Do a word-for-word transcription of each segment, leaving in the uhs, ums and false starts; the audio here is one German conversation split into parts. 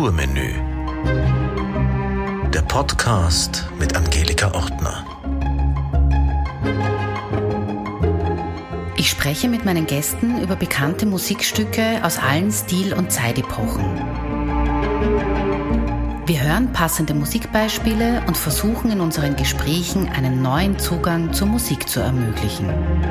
Kulturmenü. Der Podcast mit Angelika Ortner. Ich spreche mit meinen Gästen über bekannte Musikstücke aus allen Stil- und Zeitepochen. Wir hören passende Musikbeispiele und versuchen in unseren Gesprächen einen neuen Zugang zur Musik zu ermöglichen.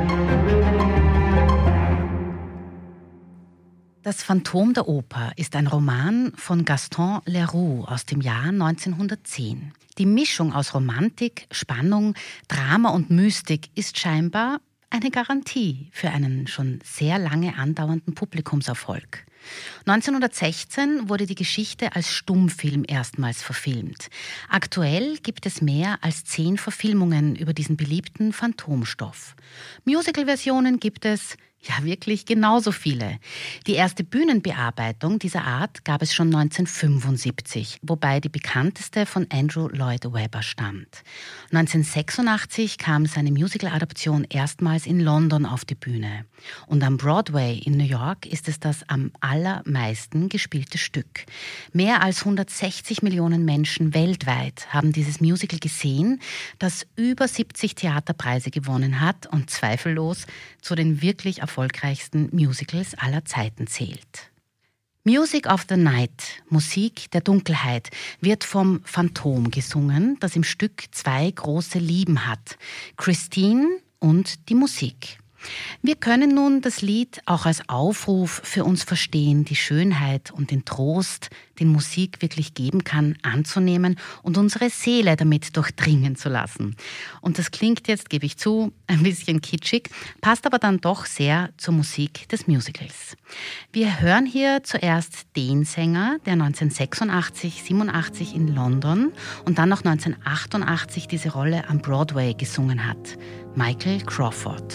Das Phantom der Oper ist ein Roman von Gaston Leroux aus dem Jahr neunzehnhundertzehn. Die Mischung aus Romantik, Spannung, Drama und Mystik ist scheinbar eine Garantie für einen schon sehr lange andauernden Publikumserfolg. neunzehnhundertsechzehn wurde die Geschichte als Stummfilm erstmals verfilmt. Aktuell gibt es mehr als zehn Verfilmungen über diesen beliebten Phantomstoff. Musical-Versionen gibt es ja wirklich genauso viele. Die erste Bühnenbearbeitung dieser Art gab es schon neunzehnhundertfünfundsiebzig, wobei die bekannteste von Andrew Lloyd Webber stammt. neunzehnhundertsechsundachtzig kam seine Musical-Adaption erstmals in London auf die Bühne. Und am Broadway in New York ist es das am allermeisten gespielte Stück. Mehr als hundertsechzig Millionen Menschen weltweit haben dieses Musical gesehen, das über siebzig Theaterpreise gewonnen hat und zweifellos zu den wirklich erfolgreichsten Musicals aller Zeiten zählt. Music of the Night, Musik der Dunkelheit, wird vom Phantom gesungen, das im Stück zwei große Lieben hat: Christine und die Musik. Wir können nun das Lied auch als Aufruf für uns verstehen, die Schönheit und den Trost, den Musik wirklich geben kann, anzunehmen und unsere Seele damit durchdringen zu lassen. Und das klingt jetzt, gebe ich zu, ein bisschen kitschig, passt aber dann doch sehr zur Musik des Musicals. Wir hören hier zuerst den Sänger, der neunzehnhundertsechsundachtzig, siebenundachtzig in London und dann noch neunzehnhundertachtundachtzig diese Rolle am Broadway gesungen hat: Michael Crawford.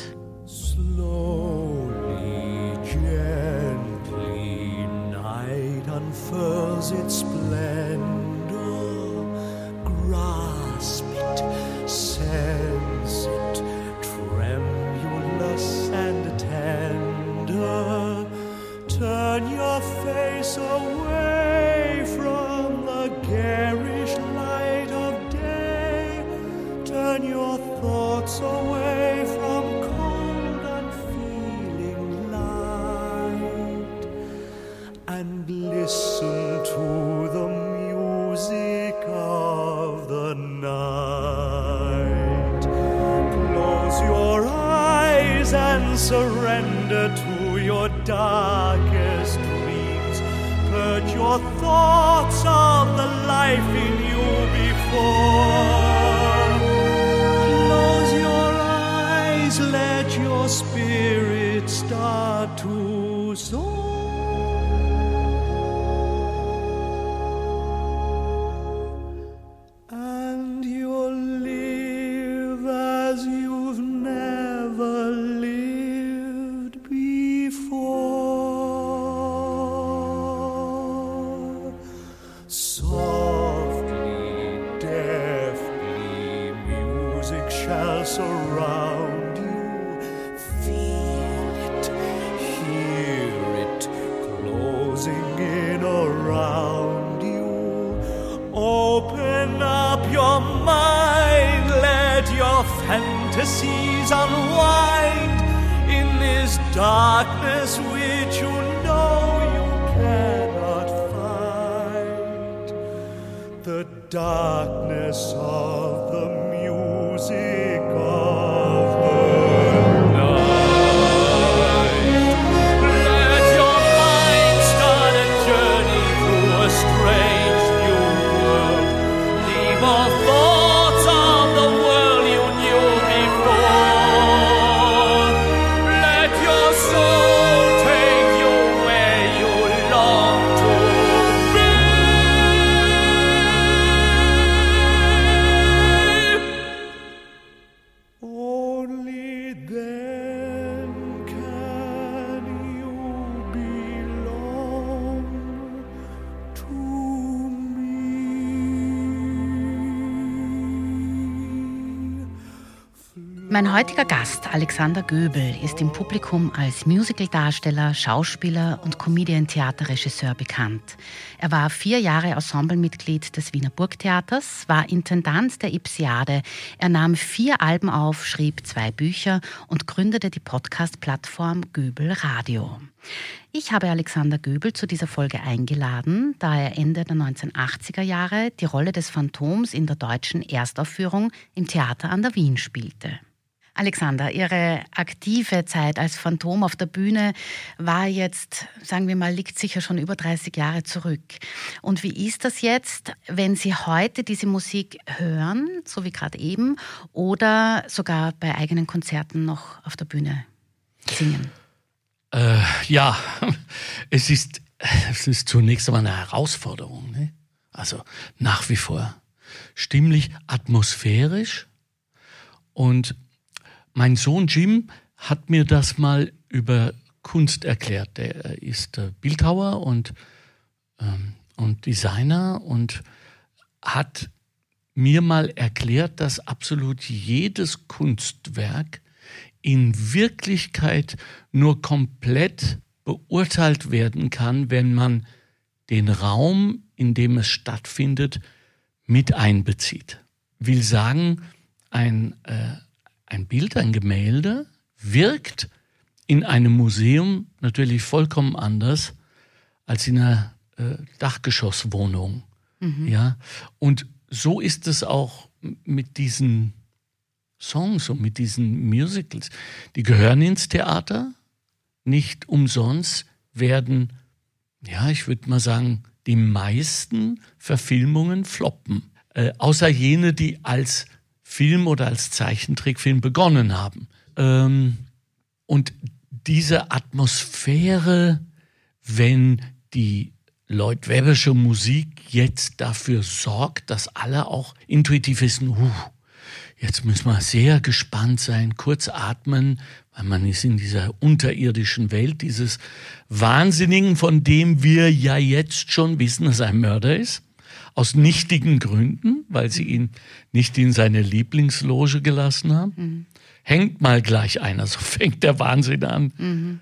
Slowly, gently, night unfurls its splendor. Grasp it, sense it, tremulous and tender. Turn your face away from the garish light of day. Turn your thoughts away from and listen to the music of the night. Close your eyes and surrender to your darkest dreams. Purge your thoughts of the life in you before. Close your eyes, let your spirit start to soar. Surround you, feel it, hear it, closing in around you. Open up your mind, let your fantasies unwind in this darkness which you know you cannot fight. The darkness of the music of the night. Let your mind start a journey through a strange new world. Leave all thoughts of the world you knew before. Let your soul take you where you long to be. Mein heutiger Gast, Alexander Göbel, ist im Publikum als Musicaldarsteller, Schauspieler und Comedian-Theaterregisseur bekannt. Er war vier Jahre Ensemblemitglied des Wiener Burgtheaters, war Intendant der Ipsiade. Er nahm vier Alben auf, schrieb zwei Bücher und gründete die Podcast-Plattform Göbel Radio. Ich habe Alexander Göbel zu dieser Folge eingeladen, da er Ende der neunzehnhundertachtziger Jahre die Rolle des Phantoms in der deutschen Erstaufführung im Theater an der Wien spielte. Alexander, Ihre aktive Zeit als Phantom auf der Bühne war jetzt, sagen wir mal, liegt sicher schon über dreißig Jahre zurück. Und wie ist das jetzt, wenn Sie heute diese Musik hören, so wie gerade eben, oder sogar bei eigenen Konzerten noch auf der Bühne singen? Äh, ja, es ist, es ist zunächst einmal eine Herausforderung. Ne? Also nach wie vor stimmlich, atmosphärisch. Und mein Sohn Jim hat mir das mal über Kunst erklärt. Der ist Bildhauer und, ähm, und Designer und hat mir mal erklärt, dass absolut jedes Kunstwerk in Wirklichkeit nur komplett beurteilt werden kann, wenn man den Raum, in dem es stattfindet, mit einbezieht. Will sagen, ein äh, Ein Bild, ein Gemälde wirkt in einem Museum natürlich vollkommen anders als in einer äh, Dachgeschosswohnung. Mhm. Ja? Und so ist es auch mit diesen Songs und mit diesen Musicals. Die gehören ins Theater. Nicht umsonst werden, ja, ich würde mal sagen, die meisten Verfilmungen floppen. Äh, außer jene, die als Film oder als Zeichentrickfilm begonnen haben. Ähm, und diese Atmosphäre, wenn die Lloyd Webbersche Musik jetzt dafür sorgt, dass alle auch intuitiv wissen, uh, jetzt müssen wir sehr gespannt sein, kurz atmen, weil man ist in dieser unterirdischen Welt dieses Wahnsinnigen, von dem wir ja jetzt schon wissen, dass er ein Mörder ist. Aus nichtigen Gründen, weil sie ihn nicht in seine Lieblingsloge gelassen haben. Mhm. Hängt mal gleich einer, so fängt der Wahnsinn an. Mhm.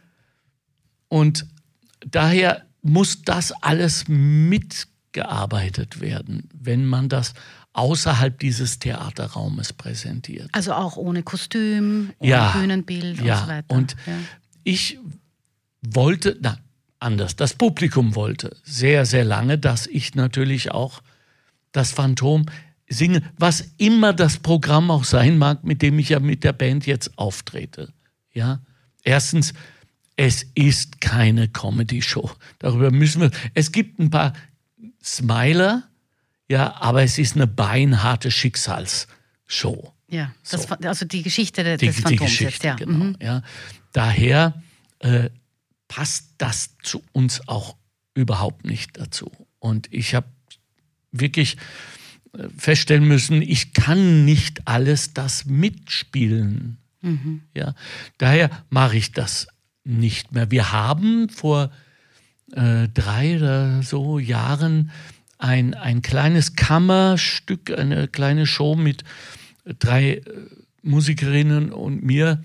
Und daher muss das alles mitgearbeitet werden, wenn man das außerhalb dieses Theaterraumes präsentiert. Also auch ohne Kostüm, ohne ja, Bühnenbild ja. und so weiter. Und ja. ich wollte, na, anders. Das Publikum wollte sehr, sehr lange, dass ich natürlich auch das Phantom singe, was immer das Programm auch sein mag, mit dem ich ja mit der Band jetzt auftrete. Ja? Erstens, es ist keine Comedy-Show. Darüber müssen wir, es gibt ein paar Smiler, ja, aber es ist eine beinharte Schicksalsshow. Ja, das, so. Also die Geschichte des die, Phantoms die Geschichte, jetzt, ja. Genau, mhm. ja. Daher äh, passt das zu uns auch überhaupt nicht dazu. Und ich habe wirklich feststellen müssen, ich kann nicht alles das mitspielen. Mhm. Ja, daher mache ich das nicht mehr. Wir haben vor äh, drei oder so Jahren ein, ein kleines Kammerstück, eine kleine Show mit drei äh, Musikerinnen und mir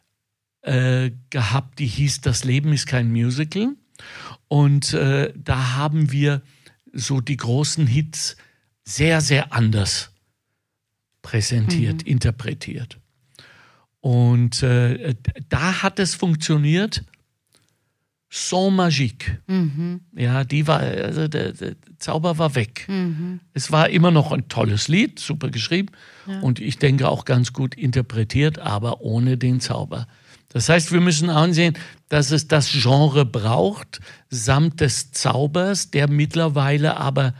Äh, gehabt, die hieß Das Leben ist kein Musical. Und äh, da haben wir so die großen Hits sehr, sehr anders präsentiert, mhm. interpretiert. Und äh, da hat es funktioniert, sans magique. Mhm. Ja, die war, also der, der Zauber war weg. Mhm. Es war immer noch ein tolles Lied, super geschrieben ja. und ich denke auch ganz gut interpretiert, aber ohne den Zauber. Das heißt, wir müssen ansehen, dass es das Genre braucht, samt des Zaubers, der mittlerweile aber,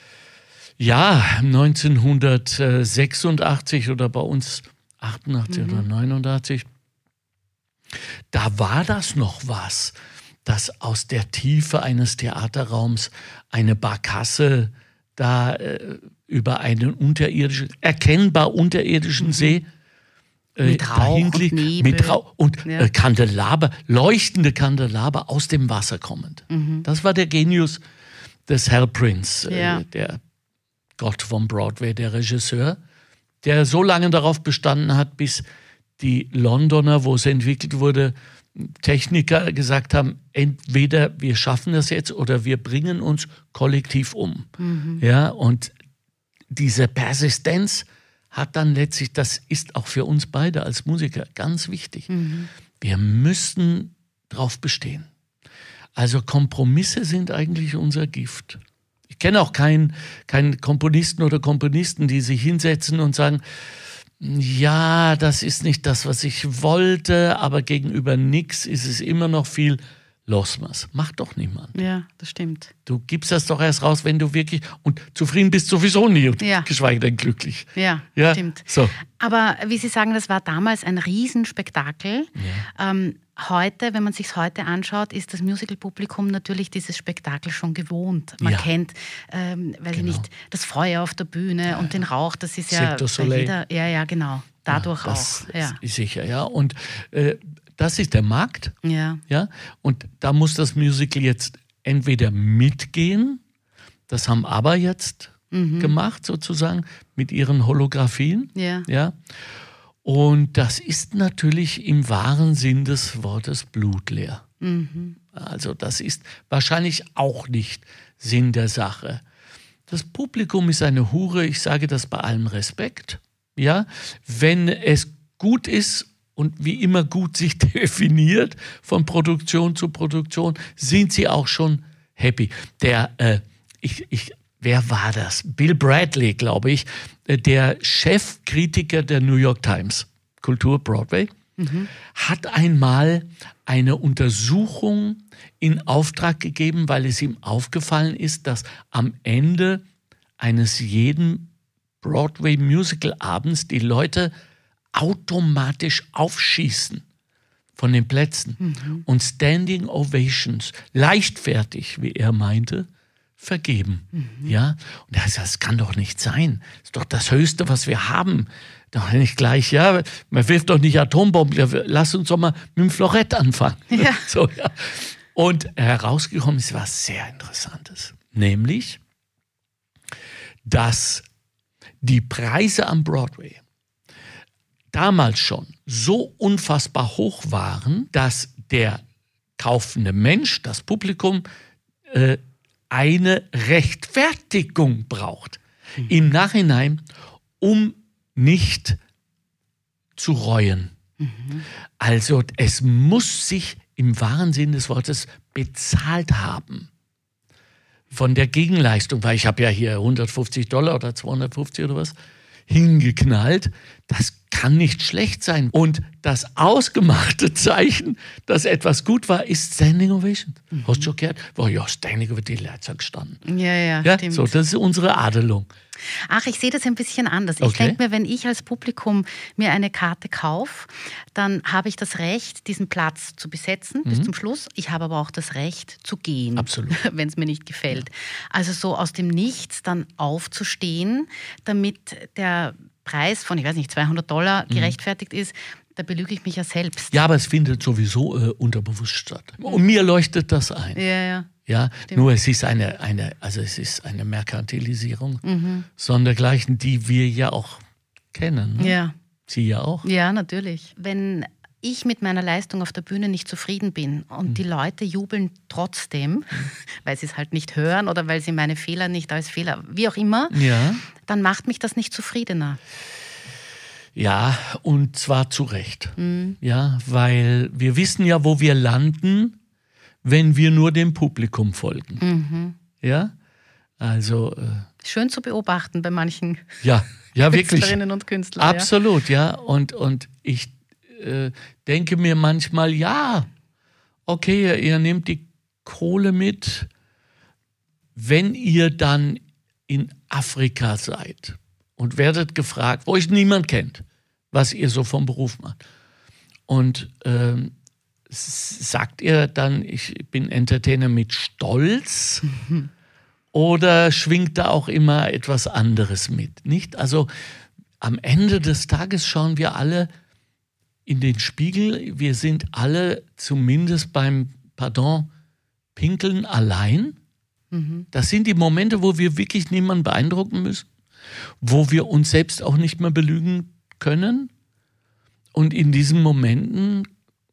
ja, neunzehnhundertsechsundachtzig oder bei uns achtundachtzig mhm. oder neunundachtzig, da war das noch was, dass aus der Tiefe eines Theaterraums eine Barkasse da äh, über einen unterirdischen, erkennbar unterirdischen mhm. See Mit Rauch und Nebel. Mit Rauch und ja. äh, Kandelaber, leuchtende Kandelaber aus dem Wasser kommend. Mhm. Das war der Genius des Hal Prince, ja. äh, der Gott vom Broadway, der Regisseur, der so lange darauf bestanden hat, bis die Londoner, wo es entwickelt wurde, Techniker gesagt haben, entweder wir schaffen das jetzt oder wir bringen uns kollektiv um. Mhm. Ja, und diese Persistenz hat dann letztlich, das ist auch für uns beide als Musiker ganz wichtig. Mhm. Wir müssen drauf bestehen. Also Kompromisse sind eigentlich unser Gift. Ich kenne auch keinen, keinen Komponisten oder Komponisten, die sich hinsetzen und sagen, ja, das ist nicht das, was ich wollte, aber gegenüber nix ist es immer noch viel. Los mal's. Macht doch niemand. Ja, das stimmt. Du gibst das doch erst raus, wenn du wirklich, und zufrieden bist sowieso nie, und ja. geschweige denn glücklich. Ja, ja? stimmt. So. Aber wie Sie sagen, das war damals ein Riesenspektakel. Ja. Ähm, heute, wenn man sich heute anschaut, ist das Musical-Publikum natürlich dieses Spektakel schon gewohnt. Man ja. kennt, ähm, weiß genau. ich nicht, das Feuer auf der Bühne ja, und den Rauch, das ist ja bei jeder, ja, ja, genau, dadurch ja, das auch. Ja. Ist sicher, ja. Und äh, das ist der Markt. Ja. Ja. Und da muss das Musical jetzt entweder mitgehen, das haben aber jetzt mhm. gemacht sozusagen mit ihren Holographien. Ja. Ja. Und das ist natürlich im wahren Sinn des Wortes blutleer. Mhm. Also das ist wahrscheinlich auch nicht Sinn der Sache. Das Publikum ist eine Hure, ich sage das bei allem Respekt. Ja, wenn es gut ist und wie immer gut sich definiert von Produktion zu Produktion, sind sie auch schon happy. Der, äh, ich, ich, wer war das? Bill Bradley, glaube ich, der Chefkritiker der New York Times, Kultur Broadway, mhm. hat einmal eine Untersuchung in Auftrag gegeben, weil es ihm aufgefallen ist, dass am Ende eines jeden Broadway-Musical-Abends die Leute automatisch aufschießen von den Plätzen mhm. und Standing Ovations, leichtfertig, wie er meinte, vergeben. Mhm. Ja? Und er sagt, das kann doch nicht sein. Das ist doch das Höchste, was wir haben. Doch nicht gleich, ja, man wirft doch nicht Atombomben, lass uns doch mal mit dem Florett anfangen. Ja. So, ja. Und herausgekommen ist was sehr Interessantes, nämlich, dass die Preise am Broadway damals schon so unfassbar hoch waren, dass der kaufende Mensch, das Publikum, äh, eine Rechtfertigung braucht. Mhm. Im Nachhinein, um nicht zu reuen. Mhm. Also es muss sich im wahren Sinn des Wortes bezahlt haben. Von der Gegenleistung, weil ich habe ja hier hundertfünfzig Dollar oder zweihundertfünfzig oder was hingeknallt. Das kann nicht schlecht sein. Und das ausgemachte Zeichen, dass etwas gut war, ist Standing Ovation. Mhm. Hast du schon gehört? Oh ja, Standing Ovation, die Leute sind gestanden. Ja, ja, ja stimmt. So, das ist unsere Adelung. Ach, ich sehe das ein bisschen anders. Ich Okay. denke mir, wenn ich als Publikum mir eine Karte kaufe, dann habe ich das Recht, diesen Platz zu besetzen bis zum Schluss. Ich habe aber auch das Recht zu gehen, Absolut. wenn es mir nicht gefällt. Also so aus dem Nichts dann aufzustehen, damit der Preis von, ich weiß nicht, zweihundert Dollar gerechtfertigt ist, da belüge ich mich ja selbst. Ja, aber es findet sowieso äh, unterbewusst statt. Und mir leuchtet das ein. Ja, ja. Ja, Stimmt. nur es ist eine, eine, also es ist eine Merkantilisierung Mhm. sondergleichen, die wir ja auch kennen. Ne? Ja. Sie ja auch. Ja, natürlich. Wenn ich mit meiner Leistung auf der Bühne nicht zufrieden bin und Mhm. die Leute jubeln trotzdem, mhm. weil sie es halt nicht hören oder weil sie meine Fehler nicht als Fehler, wie auch immer, Ja. dann macht mich das nicht zufriedener. Ja, und zwar zu Recht. Mhm. Ja, weil wir wissen ja, wo wir landen, wenn wir nur dem Publikum folgen. Mhm. Ja, also äh, Schön zu beobachten bei manchen ja, ja wirklich. Künstlerinnen und Künstlern. Absolut, ja. Und, und ich äh, denke mir manchmal, ja, okay, ihr, ihr nehmt die Kohle mit, wenn ihr dann in Afrika seid und werdet gefragt, wo euch niemand kennt, was ihr so vom Beruf macht. Und ähm, sagt ihr dann, ich bin Entertainer mit Stolz? Mhm. Oder schwingt da auch immer etwas anderes mit? Nicht? Also am Ende des Tages schauen wir alle in den Spiegel. Wir sind alle zumindest beim, pardon, Pinkeln allein. Mhm. Das sind die Momente, wo wir wirklich niemanden beeindrucken müssen, wo wir uns selbst auch nicht mehr belügen können. und in diesen Momenten,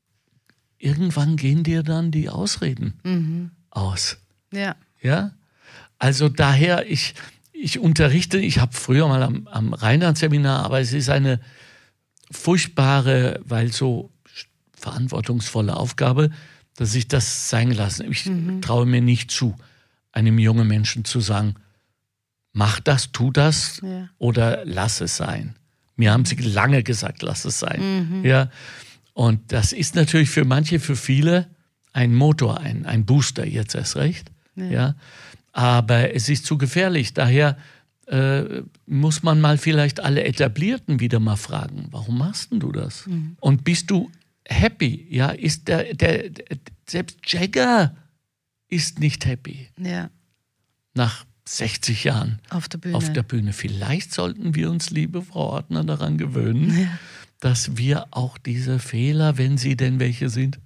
irgendwann gehen dir dann die Ausreden mhm. aus. Ja. Ja? Also daher, ich, ich unterrichte, ich habe früher mal am, am Rheinland-Seminar, aber es ist eine furchtbare, weil so verantwortungsvolle Aufgabe, dass ich das sein lasse. Ich mhm. traue mir nicht zu, einem jungen Menschen zu sagen, mach das, tu das ja. oder lass es sein. Mir haben sie lange gesagt, lass es sein. Mhm. Ja? Und das ist natürlich für manche, für viele ein Motor, ein, ein Booster jetzt erst recht. Ja. Ja? Aber es ist zu gefährlich. Daher äh, muss man mal vielleicht alle Etablierten wieder mal fragen, warum machst denn du das? Mhm. Und bist du happy? Ja, ist der, der, der selbst Jagger ist nicht happy. Ja. Nach sechzig Jahren auf der Bühne. Auf der Bühne. Vielleicht sollten wir uns, liebe Frau Ortner, daran gewöhnen, ja. dass wir auch diese Fehler, wenn sie denn welche sind,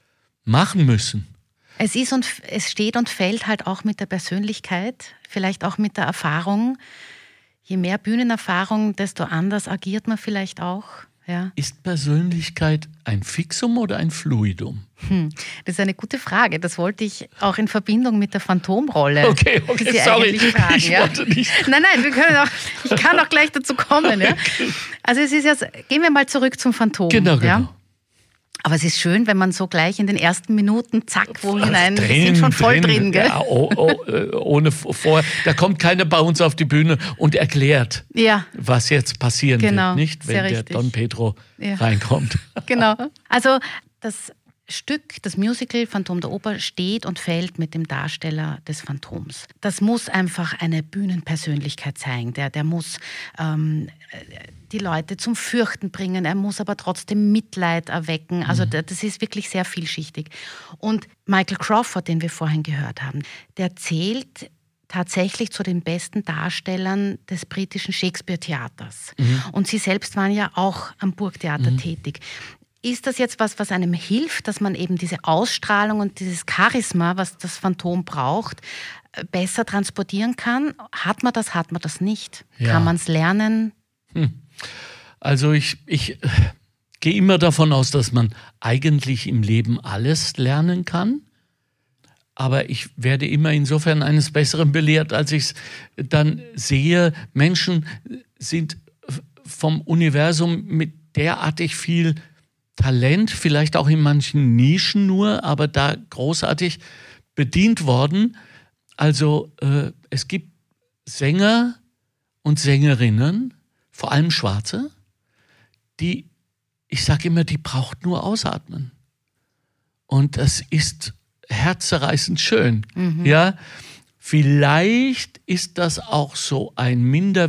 machen müssen. Es ist und es steht und fällt halt auch mit der Persönlichkeit, vielleicht auch mit der Erfahrung. Je mehr Bühnenerfahrung, desto anders agiert man vielleicht auch. Ja. Ist Persönlichkeit ein Fixum oder ein Fluidum? Hm, das ist eine gute Frage. Das wollte ich auch in Verbindung mit der Phantomrolle. Okay, okay, sorry. Fragen, ich ja. wollte nicht. Nein, nein, wir können auch, ich kann auch gleich dazu kommen. Ja. Also es ist jetzt, gehen wir mal zurück zum Phantom. Genau, genau. Ja. Aber es ist schön, wenn man so gleich in den ersten Minuten, zack, wo hinein, wir sind schon voll drin, drin gell? Ja, oh, oh, ohne vorher. Da kommt keiner bei uns auf die Bühne und erklärt, ja. was jetzt passieren genau, wird, nicht? Wenn der richtig. Don Pedro ja. reinkommt. Genau. Also das Stück, das Musical Phantom der Oper steht und fällt mit dem Darsteller des Phantoms. Das muss einfach eine Bühnenpersönlichkeit sein. Der, der muss ähm, die Leute zum Fürchten bringen. Er muss aber trotzdem Mitleid erwecken. Also mhm. das ist wirklich sehr vielschichtig. Und Michael Crawford, den wir vorhin gehört haben, der zählt tatsächlich zu den besten Darstellern des britischen Shakespeare-Theaters. Mhm. Und Sie selbst waren ja auch am Burgtheater mhm. tätig. Ist das jetzt was, was einem hilft, dass man eben diese Ausstrahlung und dieses Charisma, was das Phantom braucht, besser transportieren kann? Hat man das, hat man das nicht? Ja. Kann man es lernen? Hm. Also ich, ich äh, gehe immer davon aus, dass man eigentlich im Leben alles lernen kann. Aber ich werde immer insofern eines Besseren belehrt, als ich es dann sehe, Menschen sind vom Universum mit derartig viel Talent, vielleicht auch in manchen Nischen nur, aber da großartig bedient worden. Also äh, es gibt Sänger und Sängerinnen, vor allem Schwarze, die, ich sage immer, die braucht nur ausatmen. Und das ist herzzerreißend schön. Mhm. Ja, vielleicht ist das auch so ein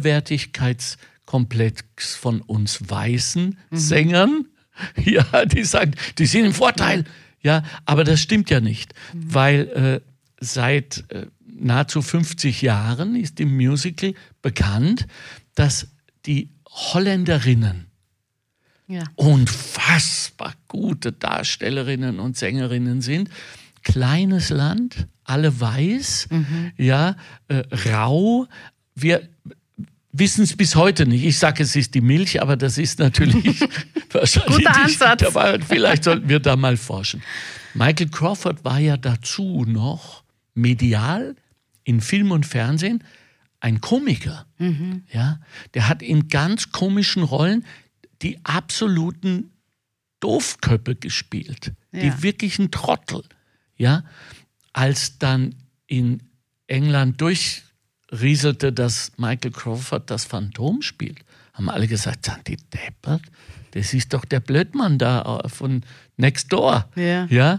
Minderwertigkeitskomplex von uns weißen mhm. Sängern. Ja, die sagen, die sind im Vorteil. Ja, aber das stimmt ja nicht, mhm. weil äh, seit äh, nahezu fünfzig Jahren ist im Musical bekannt, dass die Holländerinnen ja. unfassbar gute Darstellerinnen und Sängerinnen sind. Kleines Land, alle weiß, mhm. ja, äh, rau. Wir wissen es bis heute nicht. Ich sage, es ist die Milch, aber das ist natürlich wahrscheinlich guter Ansatz. Dabei. Vielleicht sollten wir da mal forschen. Michael Crawford war ja dazu noch medial in Film und Fernsehen ein Komiker. Mhm. Ja, der hat in ganz komischen Rollen die absoluten Doofköppe gespielt, ja. die wirklichen Trottel. Ja, als dann in England durchrieselte, dass Michael Crawford das Phantom spielt, haben alle gesagt, sind die deppert? Das ist doch der Blödmann da von Next Door. Ja. Ja?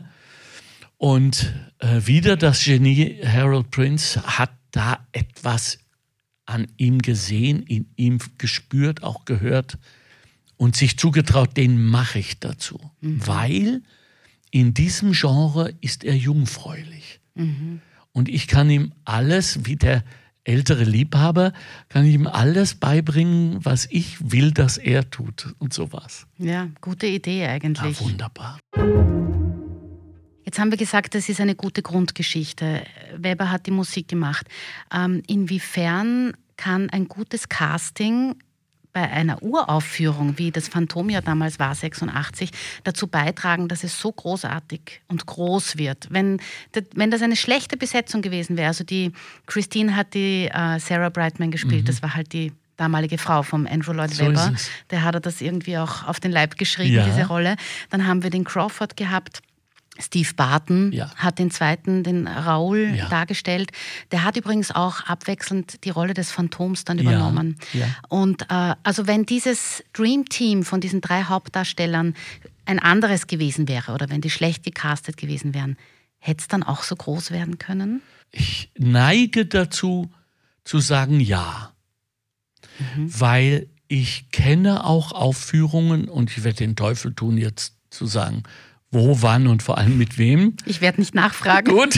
Und äh, wieder das Genie Harold Prince hat da etwas an ihm gesehen, in ihm gespürt, auch gehört und sich zugetraut, den mache ich dazu. Mhm. Weil in diesem Genre ist er jungfräulich. Mhm. Und ich kann ihm alles, wie der ältere Liebhaber, kann ich ihm alles beibringen, was ich will, dass er tut und sowas. Ja, gute Idee eigentlich. Ja, wunderbar. Jetzt haben wir gesagt, das ist eine gute Grundgeschichte. Weber hat die Musik gemacht. Ähm, inwiefern kann ein gutes Casting bei einer Uraufführung, wie das Phantom ja damals war, sechsundachtzig, dazu beitragen, dass es so großartig und groß wird. Wenn, wenn das eine schlechte Besetzung gewesen wäre, also die Christine hat die äh, Sarah Brightman gespielt, mhm. das war halt die damalige Frau vom Andrew Lloyd So Webber, ist es. der hat das irgendwie auch auf den Leib geschrieben, Ja. diese Rolle. Dann haben wir den Crawford gehabt. Steve Barton Ja. hat den zweiten, den Raoul, Ja. dargestellt. Der hat übrigens auch abwechselnd die Rolle des Phantoms dann Ja. übernommen. Ja. Und äh, also wenn dieses Dream Team von diesen drei Hauptdarstellern ein anderes gewesen wäre oder wenn die schlecht gecastet gewesen wären, hätte es dann auch so groß werden können? Ich neige dazu, zu sagen ja. Mhm. Weil ich kenne auch Aufführungen, und ich werde den Teufel tun, jetzt zu sagen, wo, wann und vor allem mit wem. Ich werde nicht nachfragen. Gut.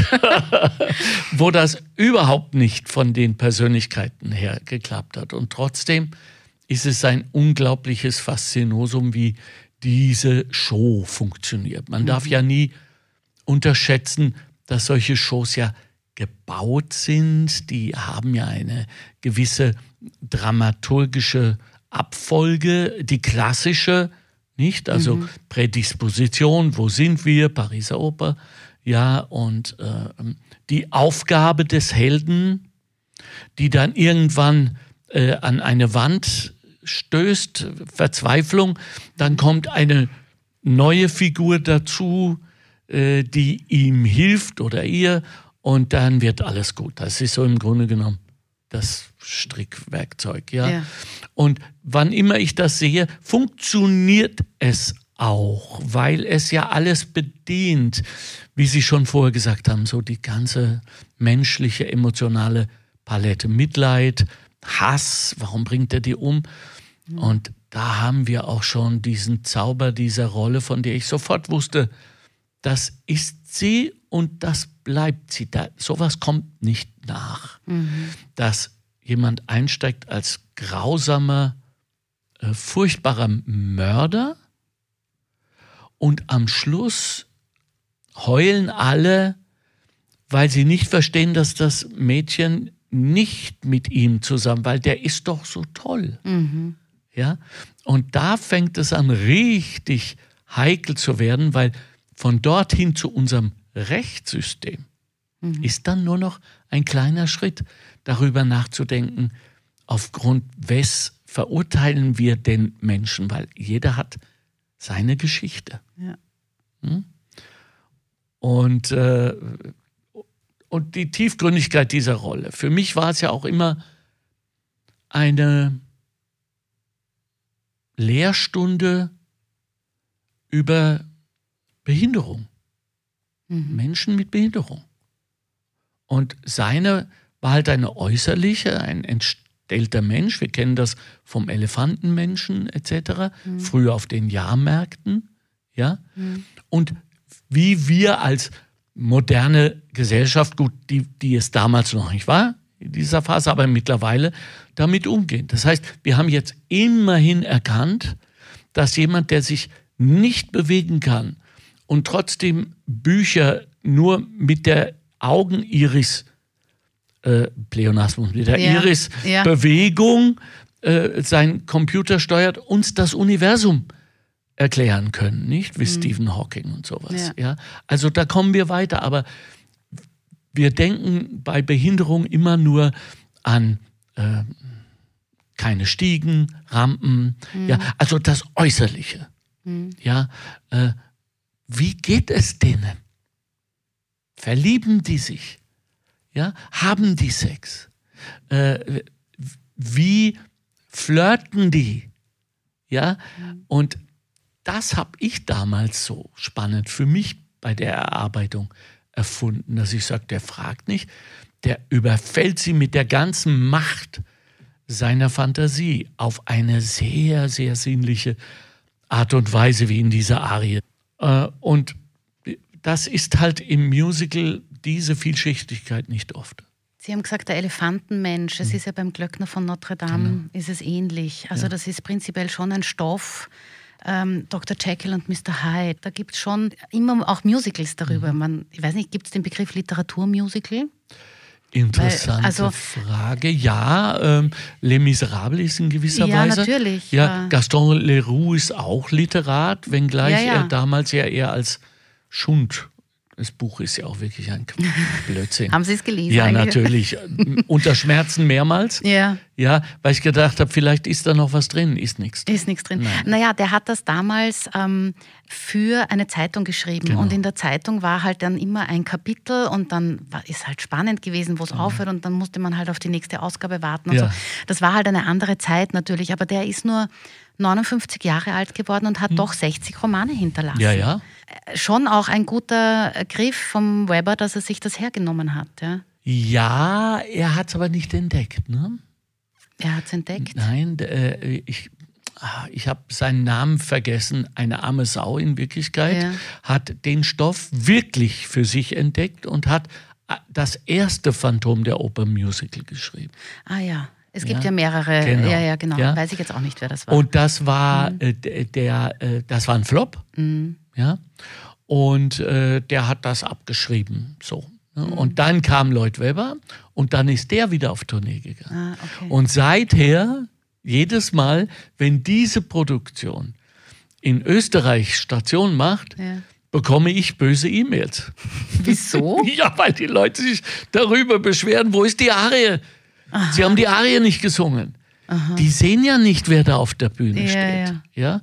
Wo das überhaupt nicht von den Persönlichkeiten her geklappt hat. Und trotzdem ist es ein unglaubliches Faszinosum, wie diese Show funktioniert. Man darf ja nie unterschätzen, dass solche Shows ja gebaut sind. Die haben ja eine gewisse dramaturgische Abfolge, die klassische, nicht? Also mhm. Prädisposition, wo sind wir? Pariser Oper, ja, und äh, die Aufgabe des Helden, die dann irgendwann äh, an eine Wand stößt, Verzweiflung, dann kommt eine neue Figur dazu, äh, die ihm hilft oder ihr, und dann wird alles gut. Das ist so im Grunde genommen das Strickwerkzeug, ja. Ja. Und wann immer ich das sehe, funktioniert es auch, weil es ja alles bedient, wie Sie schon vorher gesagt haben, so die ganze menschliche, emotionale Palette. Mitleid, Hass, warum bringt er die um? Mhm. Und da haben wir auch schon diesen Zauber dieser Rolle, von der ich sofort wusste, das ist sie und das bleibt sie. Da, sowas kommt nicht nach. Mhm. Dass jemand einsteigt als grausamer, äh, furchtbarer Mörder und am Schluss heulen alle, weil sie nicht verstehen, dass das Mädchen nicht mit ihm zusammen, weil der ist doch so toll. Mhm. Ja? Und da fängt es an, richtig heikel zu werden, weil von dorthin zu unserem Rechtssystem mhm. ist dann nur noch ein kleiner Schritt, darüber nachzudenken, aufgrund wes verurteilen wir den Menschen, weil jeder hat seine Geschichte. Ja. Hm? Und, äh, und die Tiefgründigkeit dieser Rolle. Für mich war es ja auch immer eine Lehrstunde über Behinderung. Mhm. Menschen mit Behinderung. Und seine war halt eine äußerliche, ein entstellter Mensch. Wir kennen das vom Elefantenmenschen et cetera. Mhm. Früher auf den Jahrmärkten. Ja? Mhm. Und wie wir als moderne Gesellschaft, gut, die, die es damals noch nicht war, in dieser Phase, aber mittlerweile damit umgehen. Das heißt, wir haben jetzt immerhin erkannt, dass jemand, der sich nicht bewegen kann und trotzdem Bücher nur mit der Augeniris, äh, Pleonasmus, mit der ja, Iris-Bewegung äh, sein Computer steuert, uns das Universum erklären können, nicht? Wie mhm. Stephen Hawking und sowas. Ja. Ja? Also da kommen wir weiter, aber wir denken bei Behinderung immer nur an äh, keine Stiegen, Rampen, mhm. ja, also das Äußerliche. Mhm. Ja, äh, wie geht es denen? Verlieben die sich? Ja, haben die Sex? Äh, wie flirten die? Ja, mhm. und das habe ich damals so spannend für mich bei der Erarbeitung erfunden, dass ich sage, der fragt nicht, der überfällt sie mit der ganzen Macht seiner Fantasie auf eine sehr, sehr sinnliche Art und Weise, wie in dieser Arie. Und das ist halt im Musical diese Vielschichtigkeit nicht oft. Sie haben gesagt, der Elefantenmensch, es hm. ist ja beim Glöckner von Notre Dame, genau. ist es ähnlich. Also ja. das ist prinzipiell schon ein Stoff, ähm, Doktor Jekyll und Mister Hyde, da gibt es schon immer auch Musicals darüber. Mhm. Man, ich weiß nicht, gibt es den Begriff Literaturmusical? Interessante Weil, also, Frage. Ja, ähm, Les Miserables ist in gewisser ja, Weise. Natürlich, ja, natürlich. Gaston Leroux ist auch Literat, wenngleich Ja, ja. er damals ja eher als Schund. Das Buch ist ja auch wirklich ein Blödsinn. Haben Sie es gelesen? Ja, eigentlich? natürlich. Unter Schmerzen mehrmals. Ja. Ja, weil ich gedacht habe, vielleicht ist da noch was drin. Ist nichts drin. Ist nichts drin. Nein. Naja, der hat das damals ähm, für eine Zeitung geschrieben. Genau. Und in der Zeitung war halt dann immer ein Kapitel und dann war, ist halt spannend gewesen, wo es aufhört und dann musste man halt auf die nächste Ausgabe warten. Und Ja. so. Das war halt eine andere Zeit natürlich, aber der ist nur neunundfünfzig Jahre alt geworden und hat doch sechzig Romane hinterlassen. Ja, ja. Schon auch ein guter Griff vom Weber, dass er sich das hergenommen hat. Ja. Ja, er hat es aber nicht entdeckt, ne? Er hat es entdeckt. Nein, äh, ich, ich habe seinen Namen vergessen. Eine arme Sau in Wirklichkeit Ja. hat den Stoff wirklich für sich entdeckt und hat das erste Phantom der Oper Musical geschrieben. Ah ja, es gibt Ja. ja mehrere. Genau. Ja, ja, genau. Ja. Weiß ich jetzt auch nicht, wer das war. Und das war äh, d- der, äh, das war ein Flop, Mhm. ja. Und äh, der hat das abgeschrieben, so. Ne? Und dann kam Lloyd Webber und dann ist der wieder auf Tournee gegangen. Ah, okay. Und seither, jedes Mal, wenn diese Produktion in Österreich Station macht, Ja. bekomme ich böse E-Mails. Wieso? Ja, weil die Leute sich darüber beschweren, wo ist die Arie? Sie haben die Arie nicht gesungen. Die sehen ja nicht, wer da auf der Bühne Ja, steht. ja. Ja?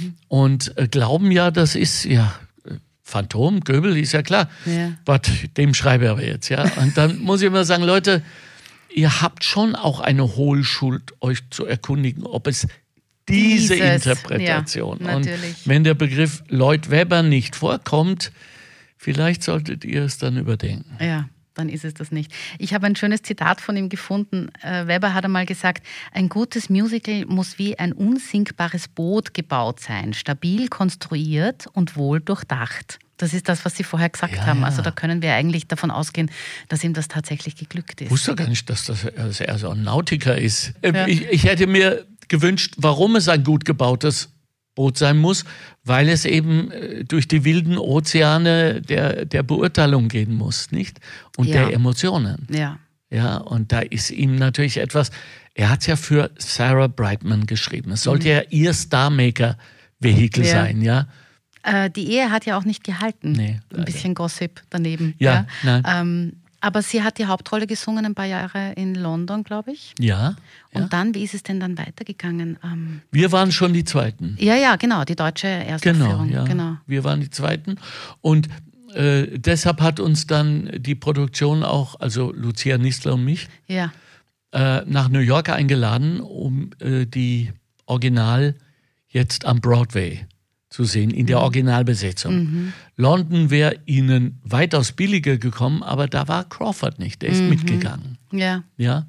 Und äh, glauben ja, das ist ja äh, Phantom, Goebel, ist ja klar. Ja. Was, dem schreibe ich aber jetzt. Ja? Und dann muss ich immer sagen, Leute, ihr habt schon auch eine Hohlschuld, euch zu erkundigen, ob es diese Dieses, Interpretation. ja, und natürlich. wenn der Begriff Lloyd Webber nicht vorkommt, vielleicht solltet ihr es dann überdenken. Ja, dann ist es das nicht. Ich habe ein schönes Zitat von ihm gefunden. Äh, Weber hat einmal gesagt, ein gutes Musical muss wie ein unsinkbares Boot gebaut sein, stabil konstruiert und wohl durchdacht. Das ist das, was Sie vorher gesagt Ja, haben. ja. Also da können wir eigentlich davon ausgehen, dass ihm das tatsächlich geglückt ist. Ich wusste gar nicht, dass das dass er so ein Nautiker ist. Äh, Ja. Ich, ich hätte mir gewünscht, warum es ein gut gebautes Boot sein muss, weil es eben äh, durch die wilden Ozeane der, der Beurteilung gehen muss, nicht? Und Ja. der Emotionen. Ja. Ja, und da ist ihm natürlich etwas, er hat es ja für Sarah Brightman geschrieben. Es sollte ja ihr Starmaker-Vehikel Ja. sein, ja. Äh, die Ehe hat ja auch nicht gehalten. Nee, Ein leider. bisschen Gossip daneben. Ja, nein. Ähm, aber sie hat die Hauptrolle gesungen ein paar Jahre in London, glaube ich. Ja. Und ja. dann, wie ist es denn dann weitergegangen? Ähm, Wir waren schon die Zweiten. ja, ja, genau, die deutsche Genau, Erstaufführung. ja. Genau. Wir waren die Zweiten. Und äh, deshalb hat uns dann die Produktion auch, also Lucia Nistler und mich, Ja. äh, nach New York eingeladen, um äh, die Original jetzt am Broadway zu sehen, in der Originalbesetzung. London wäre ihnen weitaus billiger gekommen, aber da war Crawford nicht, der ist mitgegangen. Ja. Ja?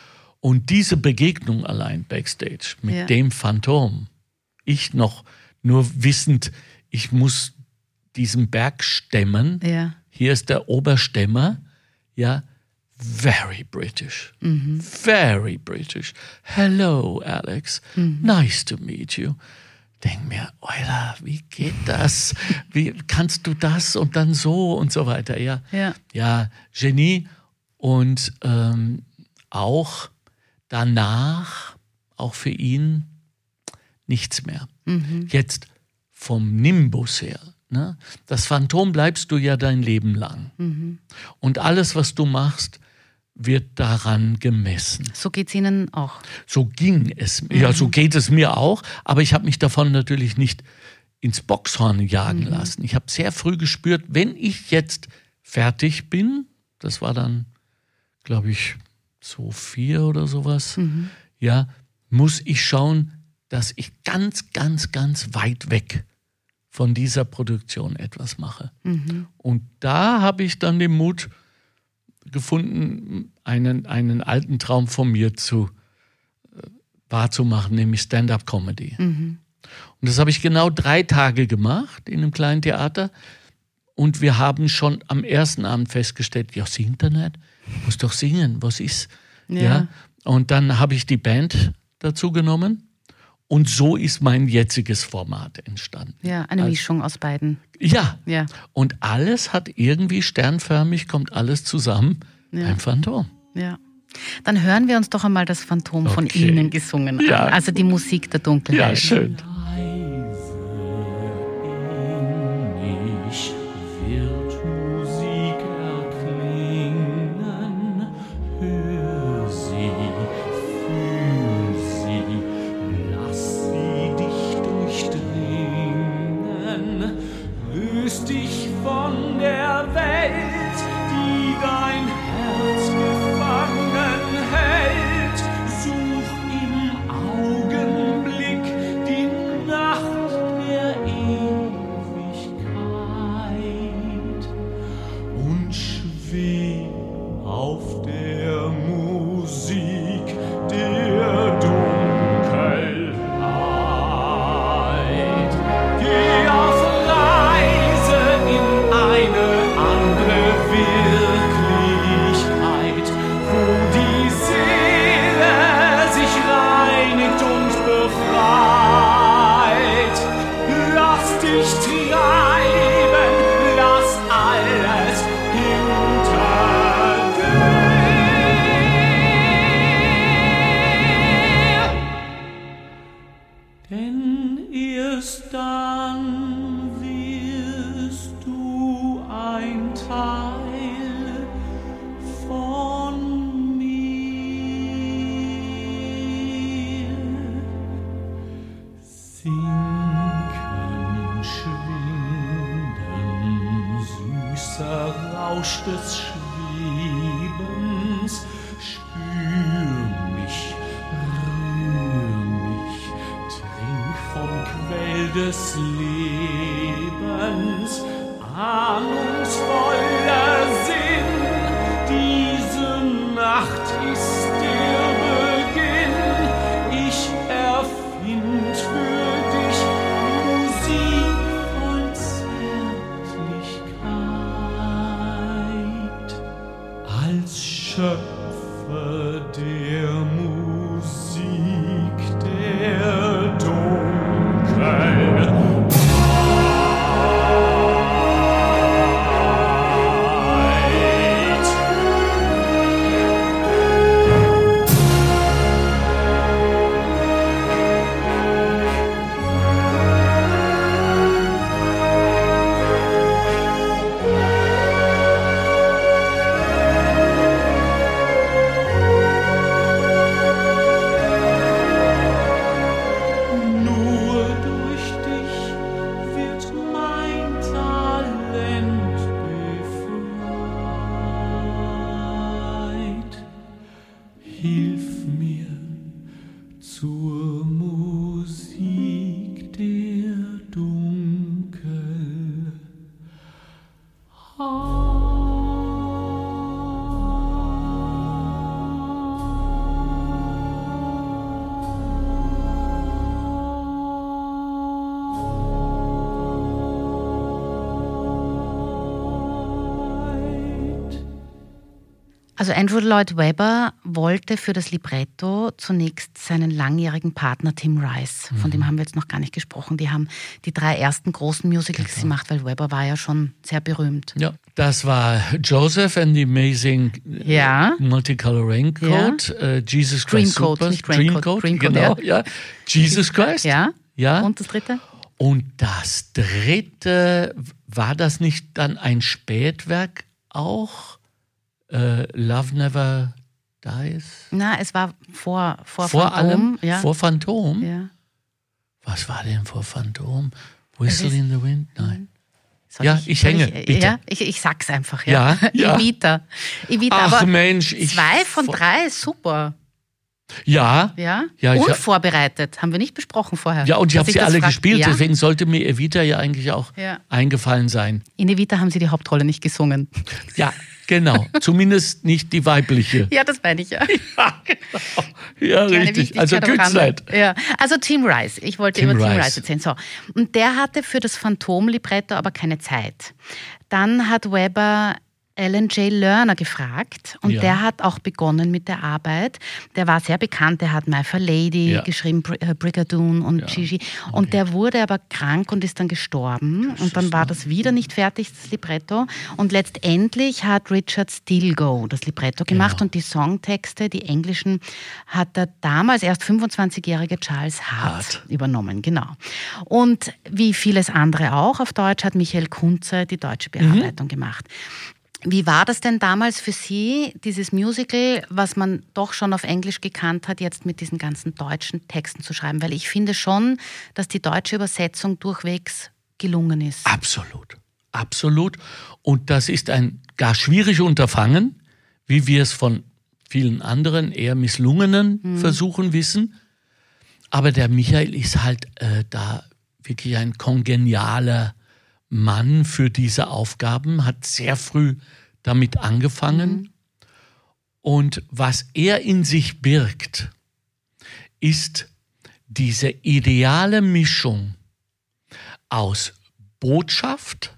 Und diese Begegnung allein backstage mit Ja. dem Phantom, ich noch nur wissend, ich muss diesen Berg stemmen, Ja. hier ist der Oberstemmer, ja, very British, very British. Hello, Alex, nice to meet you. Denk mir, Alter, wie geht das? Wie kannst du das und dann so und so weiter? Ja, Ja. ja Genie und ähm, auch danach, auch für ihn, nichts mehr. Jetzt vom Nimbus her. Ne? Das Phantom bleibst du ja dein Leben lang. Und alles, was du machst, wird daran gemessen. So geht es Ihnen auch. So ging es mir. Ja, so geht es mir auch. Aber ich habe mich davon natürlich nicht ins Boxhorn jagen lassen. Ich habe sehr früh gespürt, wenn ich jetzt fertig bin, das war dann, glaube ich, so vier oder sowas, ja, muss ich schauen, dass ich ganz, ganz, ganz weit weg von dieser Produktion etwas mache. Und da habe ich dann den Mut gefunden, einen, einen alten Traum von mir zu äh, wahrzumachen, nämlich Stand-up-Comedy. Und das habe ich genau drei Tage gemacht in einem kleinen Theater. Und wir haben schon am ersten Abend festgestellt, ja, singt er nicht? Muss doch singen, was ist? Ja. Ja. Und dann habe ich die Band dazu genommen. Und so ist mein jetziges Format entstanden. Ja, eine Also- Mischung aus beiden. Ja. Ja. Und alles hat irgendwie sternförmig, kommt alles zusammen Ja. Beim Phantom. Ja. Dann hören wir uns doch einmal das Phantom von Okay. Ihnen gesungen an. Ja. Also die Musik der Dunkelheit. Ja, schön. Innig wird Musik erklingen. Hör sie, fühl sie, lass sie dich durchdringen. Löst dich von der Welt, die dein Herz gefangen hält. Such im Augenblick die Nacht der Ewigkeit und schweb auf der Musik der Dunkelheit. Geh auf Reise in eine andere Wirklichkeit, wo die Seele sich reinigt und befreit. Lass dich treiben, lass alles hinter dir. Denn erst dann wirst du ein Teil von mir. Sinken, schwinden, süßer Rausch des Schwebens. Spür mich, rühr mich, trink vom Quell des Lebens. Ahnungsvoller Sinn, diese Nacht ist der Beginn. Ich erfind für dich Musik voll Zärtlichkeit. Als Schöpfer der Musik der Dunkelheit. Nur durch dich wird mein Talent befreit. Hilf mir zur Musik der Dunkelheit. Also Andrew Lloyd Webber wollte für das Libretto zunächst seinen langjährigen Partner Tim Rice, von dem haben wir jetzt noch gar nicht gesprochen. Die haben die drei ersten großen Musicals gemacht, weil Webber war ja schon sehr berühmt. Ja, das war Joseph and the Amazing Ja. Multicolor Raincoat, äh, Jesus Christ Dreamcoat, Super- nicht Raincoat, Dreamcoat, Dreamcoat, genau, ja. Jesus Christ. Ja? Ja. Und das dritte? Und das dritte, war das nicht dann ein Spätwerk auch? Äh, Love Never Dies? Na, es war vor, vor, Vor Phantom. allem? Ja. Vor Phantom? ja. Was war denn vor Phantom? Whistle Es ist- in the Wind? Nein. Soll Ja, ich soll hänge, Ich, bitte. Ja, ich, ich sag's einfach. Ja, Ja, ja. Evita. Evita, Ach aber Mensch, ich... zwei von drei, super. Ja, Ja, Ja, ich hab- unvorbereitet, haben wir nicht besprochen vorher. ja und ich Dass habe sie das alle frag- gespielt, Ja. deswegen sollte mir Evita ja eigentlich auch Ja. eingefallen sein. In Evita haben sie die Hauptrolle nicht gesungen. Ja, genau. Zumindest nicht die weibliche. Ja, das meine ich ja. Ja, genau. Ja, Kleine richtig. Also Wichtigkeit am Künstlein. Rande. Ja. Also Tim Rice. Ich wollte Tim über Tim Rice. Rice erzählen. So. Und der hatte für das Phantom-Libretto aber keine Zeit. Dann hat Webber Alan J. Lerner gefragt und Ja. der hat auch begonnen mit der Arbeit. Der war sehr bekannt, der hat My Fair Lady Ja. geschrieben, Br äh, Brigadoon und Ja. Gigi. Und der wurde aber krank und ist dann gestorben. Und dann war das wieder nicht fertig, das Libretto. Und letztendlich hat Richard Stilgoe das Libretto gemacht Genau. und die Songtexte, die englischen, hat der damals erst fünfundzwanzigjährige Charles Hart, Hart. übernommen. Genau. Und wie vieles andere auch auf Deutsch hat Michael Kunze die deutsche Bearbeitung gemacht. Wie war das denn damals für Sie, dieses Musical, was man doch schon auf Englisch gekannt hat, jetzt mit diesen ganzen deutschen Texten zu schreiben? Weil ich finde schon, dass die deutsche Übersetzung durchwegs gelungen ist. Absolut, absolut. Und das ist ein gar schwieriges Unterfangen, wie wir es von vielen anderen eher misslungenen Mhm. Versuchen wissen. Aber der Michael ist halt äh, da wirklich ein kongenialer Mann für diese Aufgaben, hat sehr früh damit angefangen. Mhm. Und was er in sich birgt, ist diese ideale Mischung aus Botschaft,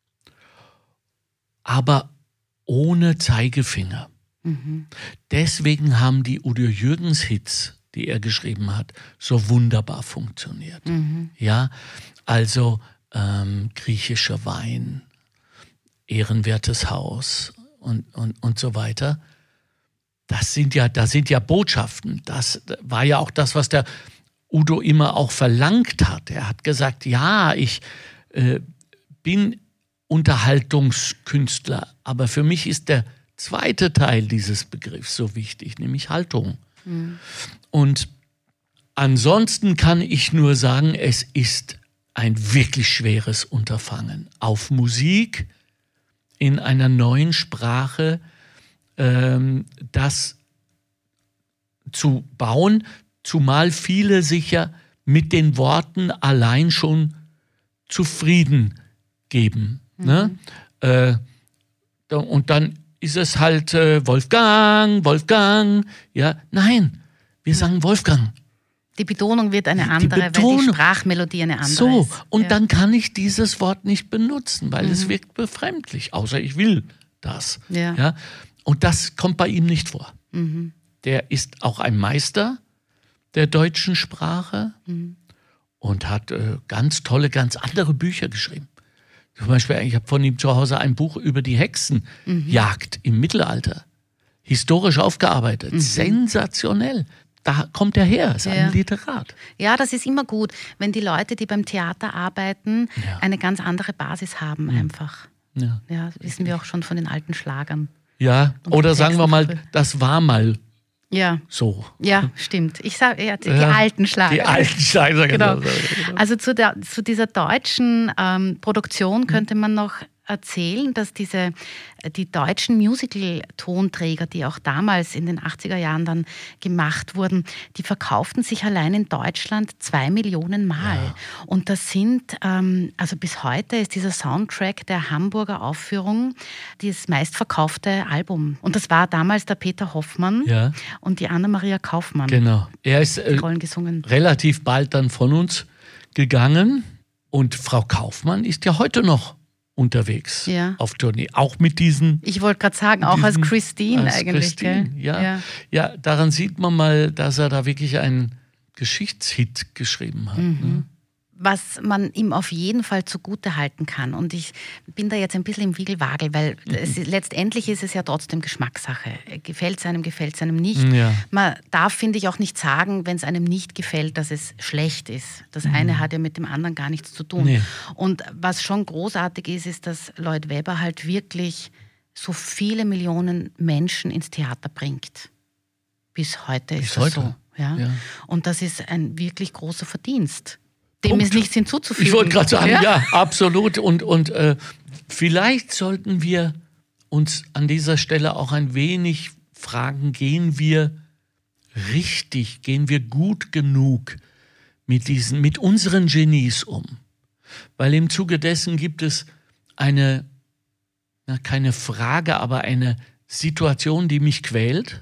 aber ohne Zeigefinger. Mhm. Deswegen haben die Udo Jürgens Hits, die er geschrieben hat, so wunderbar funktioniert. Mhm. Ja, also ähm, griechischer Wein, ehrenwertes Haus und, und, und so weiter. Das sind ja, das sind ja Botschaften. Das war ja auch das, was der Udo immer auch verlangt hat. Er hat gesagt, ja, ich äh, bin Unterhaltungskünstler, aber für mich ist der zweite Teil dieses Begriffs so wichtig, nämlich Haltung. Mhm. Und ansonsten kann ich nur sagen, es ist ein wirklich schweres Unterfangen. Auf Musik in einer neuen Sprache ähm, das zu bauen, zumal viele sich ja mit den Worten allein schon zufrieden geben. Mhm. Ne? Äh, und dann ist es halt äh, Wolfgang, Wolfgang. Ja, nein, wir sagen Wolfgang. Die Betonung wird eine Die andere, weil Betonung- die Sprachmelodie eine andere So, ist. und Ja. dann kann ich dieses Wort nicht benutzen, weil es wirkt befremdlich, außer ich will das. Ja. Ja? Und das kommt bei ihm nicht vor. Mhm. Der ist auch ein Meister der deutschen Sprache Mhm. und hat äh, ganz tolle, ganz andere Bücher geschrieben. Zum Beispiel, ich habe von ihm zu Hause ein Buch über die Hexenjagd im Mittelalter. Historisch aufgearbeitet. Sensationell. Da kommt er her, ist Ja. ein Literat. Ja, das ist immer gut, wenn die Leute, die beim Theater arbeiten, Ja. eine ganz andere Basis haben einfach. Ja, Ja, das wissen wir auch schon von den alten Schlagern. ja. Und Oder die sagen wir mal, Texte. das war mal Ja, so. ja, stimmt. Ich sage ja, die, die Ja, alten Schlager. Die alten Schlager, Genau. genau. Also zu, der, zu dieser deutschen ähm, Produktion könnte man noch erzählen, dass diese, die deutschen Musical-Tonträger, die auch damals in den achtziger Jahren dann gemacht wurden, die verkauften sich allein in Deutschland zwei Millionen Mal. Ja. Und das sind, ähm, also bis heute ist dieser Soundtrack der Hamburger Aufführung das meistverkaufte Album. Und das war damals der Peter Hoffmann Ja. und die Anna-Maria Kaufmann. Genau. Er ist äh, Die Rollen gesungen. relativ bald dann von uns gegangen und Frau Kaufmann ist ja heute noch unterwegs Ja. auf Tournee. Auch mit diesen Ich wollte gerade sagen, auch als diesen- Christine als eigentlich. Christine, Gell? ja. Ja. ja, daran sieht man mal, dass er da wirklich einen Geschichtshit geschrieben hat. Mhm. Ne? Was man ihm auf jeden Fall zugute halten kann. Und ich bin da jetzt ein bisschen im Wiegelwagel, weil Mhm. es, letztendlich ist es ja trotzdem Geschmackssache. Gefällt es einem, gefällt es einem nicht. Ja. Man darf, finde ich, auch nicht sagen, wenn es einem nicht gefällt, dass es schlecht ist. Das eine hat ja mit dem anderen gar nichts zu tun. Mhm. Nee. Und was schon großartig ist, ist, dass Lloyd Webber halt wirklich so viele Millionen Menschen ins Theater bringt. Bis heute ist Bis das heute. so. Ja? Ja. Und das ist ein wirklich großer Verdienst. Dem Punkt. ist nichts hinzuzufügen. Ich wollte gerade sagen, ja, absolut. Und, und äh, vielleicht sollten wir uns an dieser Stelle auch ein wenig fragen, gehen wir richtig, gehen wir gut genug mit, diesen, mit unseren Genies um? Weil im Zuge dessen gibt es eine, na, keine Frage, aber eine Situation, die mich quält.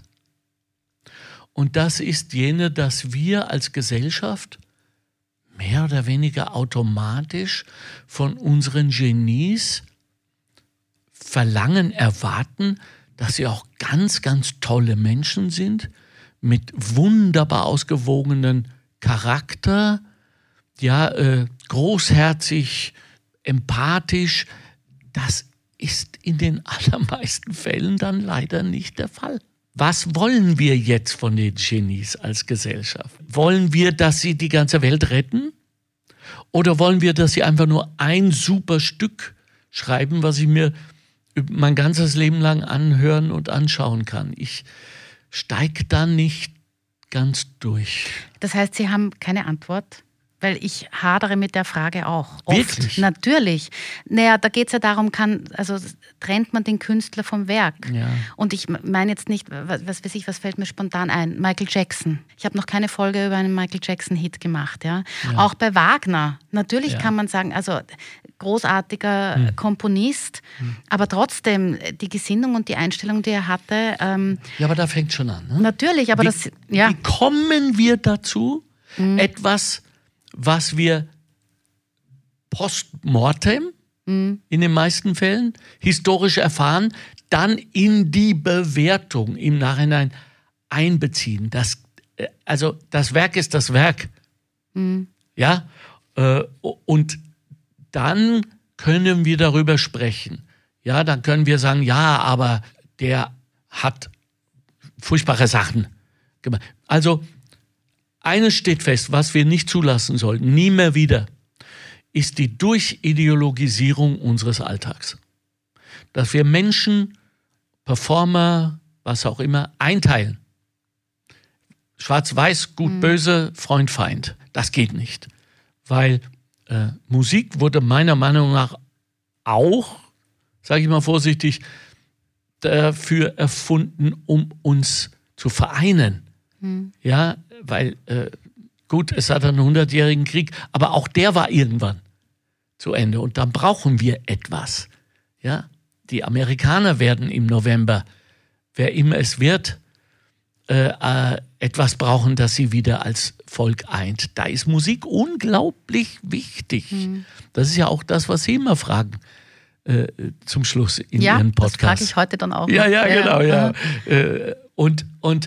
Und das ist jene, dass wir als Gesellschaft mehr oder weniger automatisch von unseren Genies verlangen, erwarten, dass sie auch ganz, ganz tolle Menschen sind, mit wunderbar ausgewogenen Charakter, ja, äh, großherzig, empathisch. Das ist in den allermeisten Fällen dann leider nicht der Fall. Was wollen wir jetzt von den Genies als Gesellschaft? Wollen wir, dass sie die ganze Welt retten? Oder wollen wir, dass sie einfach nur ein super Stück schreiben, was ich mir mein ganzes Leben lang anhören und anschauen kann? Ich steige da nicht ganz durch. Das heißt, Sie haben keine Antwort? Weil ich hadere mit der Frage auch. Oft. Wirklich? Natürlich. Naja, da geht es ja darum, kann, also trennt man den Künstler vom Werk. Ja. Und ich meine jetzt nicht, was, was weiß ich, was fällt mir spontan ein? Michael Jackson. Ich habe noch keine Folge über einen Michael Jackson-Hit gemacht. Ja? Ja. Auch bei Wagner. Natürlich Ja. kann man sagen, also großartiger hm. Komponist, hm. aber trotzdem die Gesinnung und die Einstellung, die er hatte. Ähm, Ja, aber da fängt schon an. Ne? natürlich, aber wie, das, ja. Wie kommen wir dazu, hm. etwas, was wir postmortem mhm. in den meisten Fällen historisch erfahren, dann in die Bewertung im Nachhinein einbeziehen. Das, also das Werk ist das Werk. Mhm. Ja? Und dann können wir darüber sprechen. Ja, dann können wir sagen, ja, aber der hat furchtbare Sachen gemacht. Also eines steht fest, was wir nicht zulassen sollten, nie mehr wieder, ist die Durchideologisierung unseres Alltags. Dass wir Menschen, Performer, was auch immer, einteilen. Schwarz-Weiß, gut, mhm. böse, Freund, Feind. Das geht nicht. Weil äh, Musik wurde meiner Meinung nach auch, sage ich mal vorsichtig, dafür erfunden, um uns zu vereinen. Mhm. Ja, weil, äh, gut, es hat einen hundertjährigen Krieg, aber auch der war irgendwann zu Ende. Und dann brauchen wir etwas. Ja, die Amerikaner werden im November, wer immer es wird, äh, äh, etwas brauchen, das sie wieder als Volk eint. Da ist Musik unglaublich wichtig. Mhm. Das ist ja auch das, was Sie immer fragen äh, zum Schluss in ja, Ihren Podcast. Ja, das frage ich heute dann auch. Ja, noch. ja, genau, ja. ja. Und, und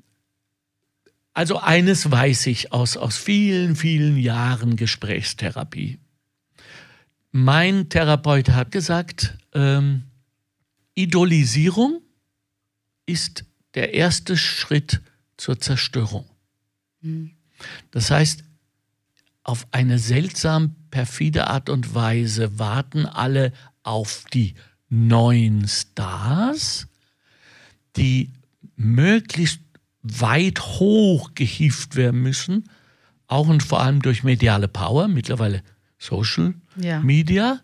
also eines weiß ich aus, aus vielen, vielen Jahren Gesprächstherapie. Mein Therapeut hat gesagt, ähm, Idolisierung ist der erste Schritt zur Zerstörung. Mhm. Das heißt, auf eine seltsam perfide Art und Weise warten alle auf die neuen Stars, die möglichst weit hoch gehievt werden müssen, auch und vor allem durch mediale Power, mittlerweile Social ja. Media,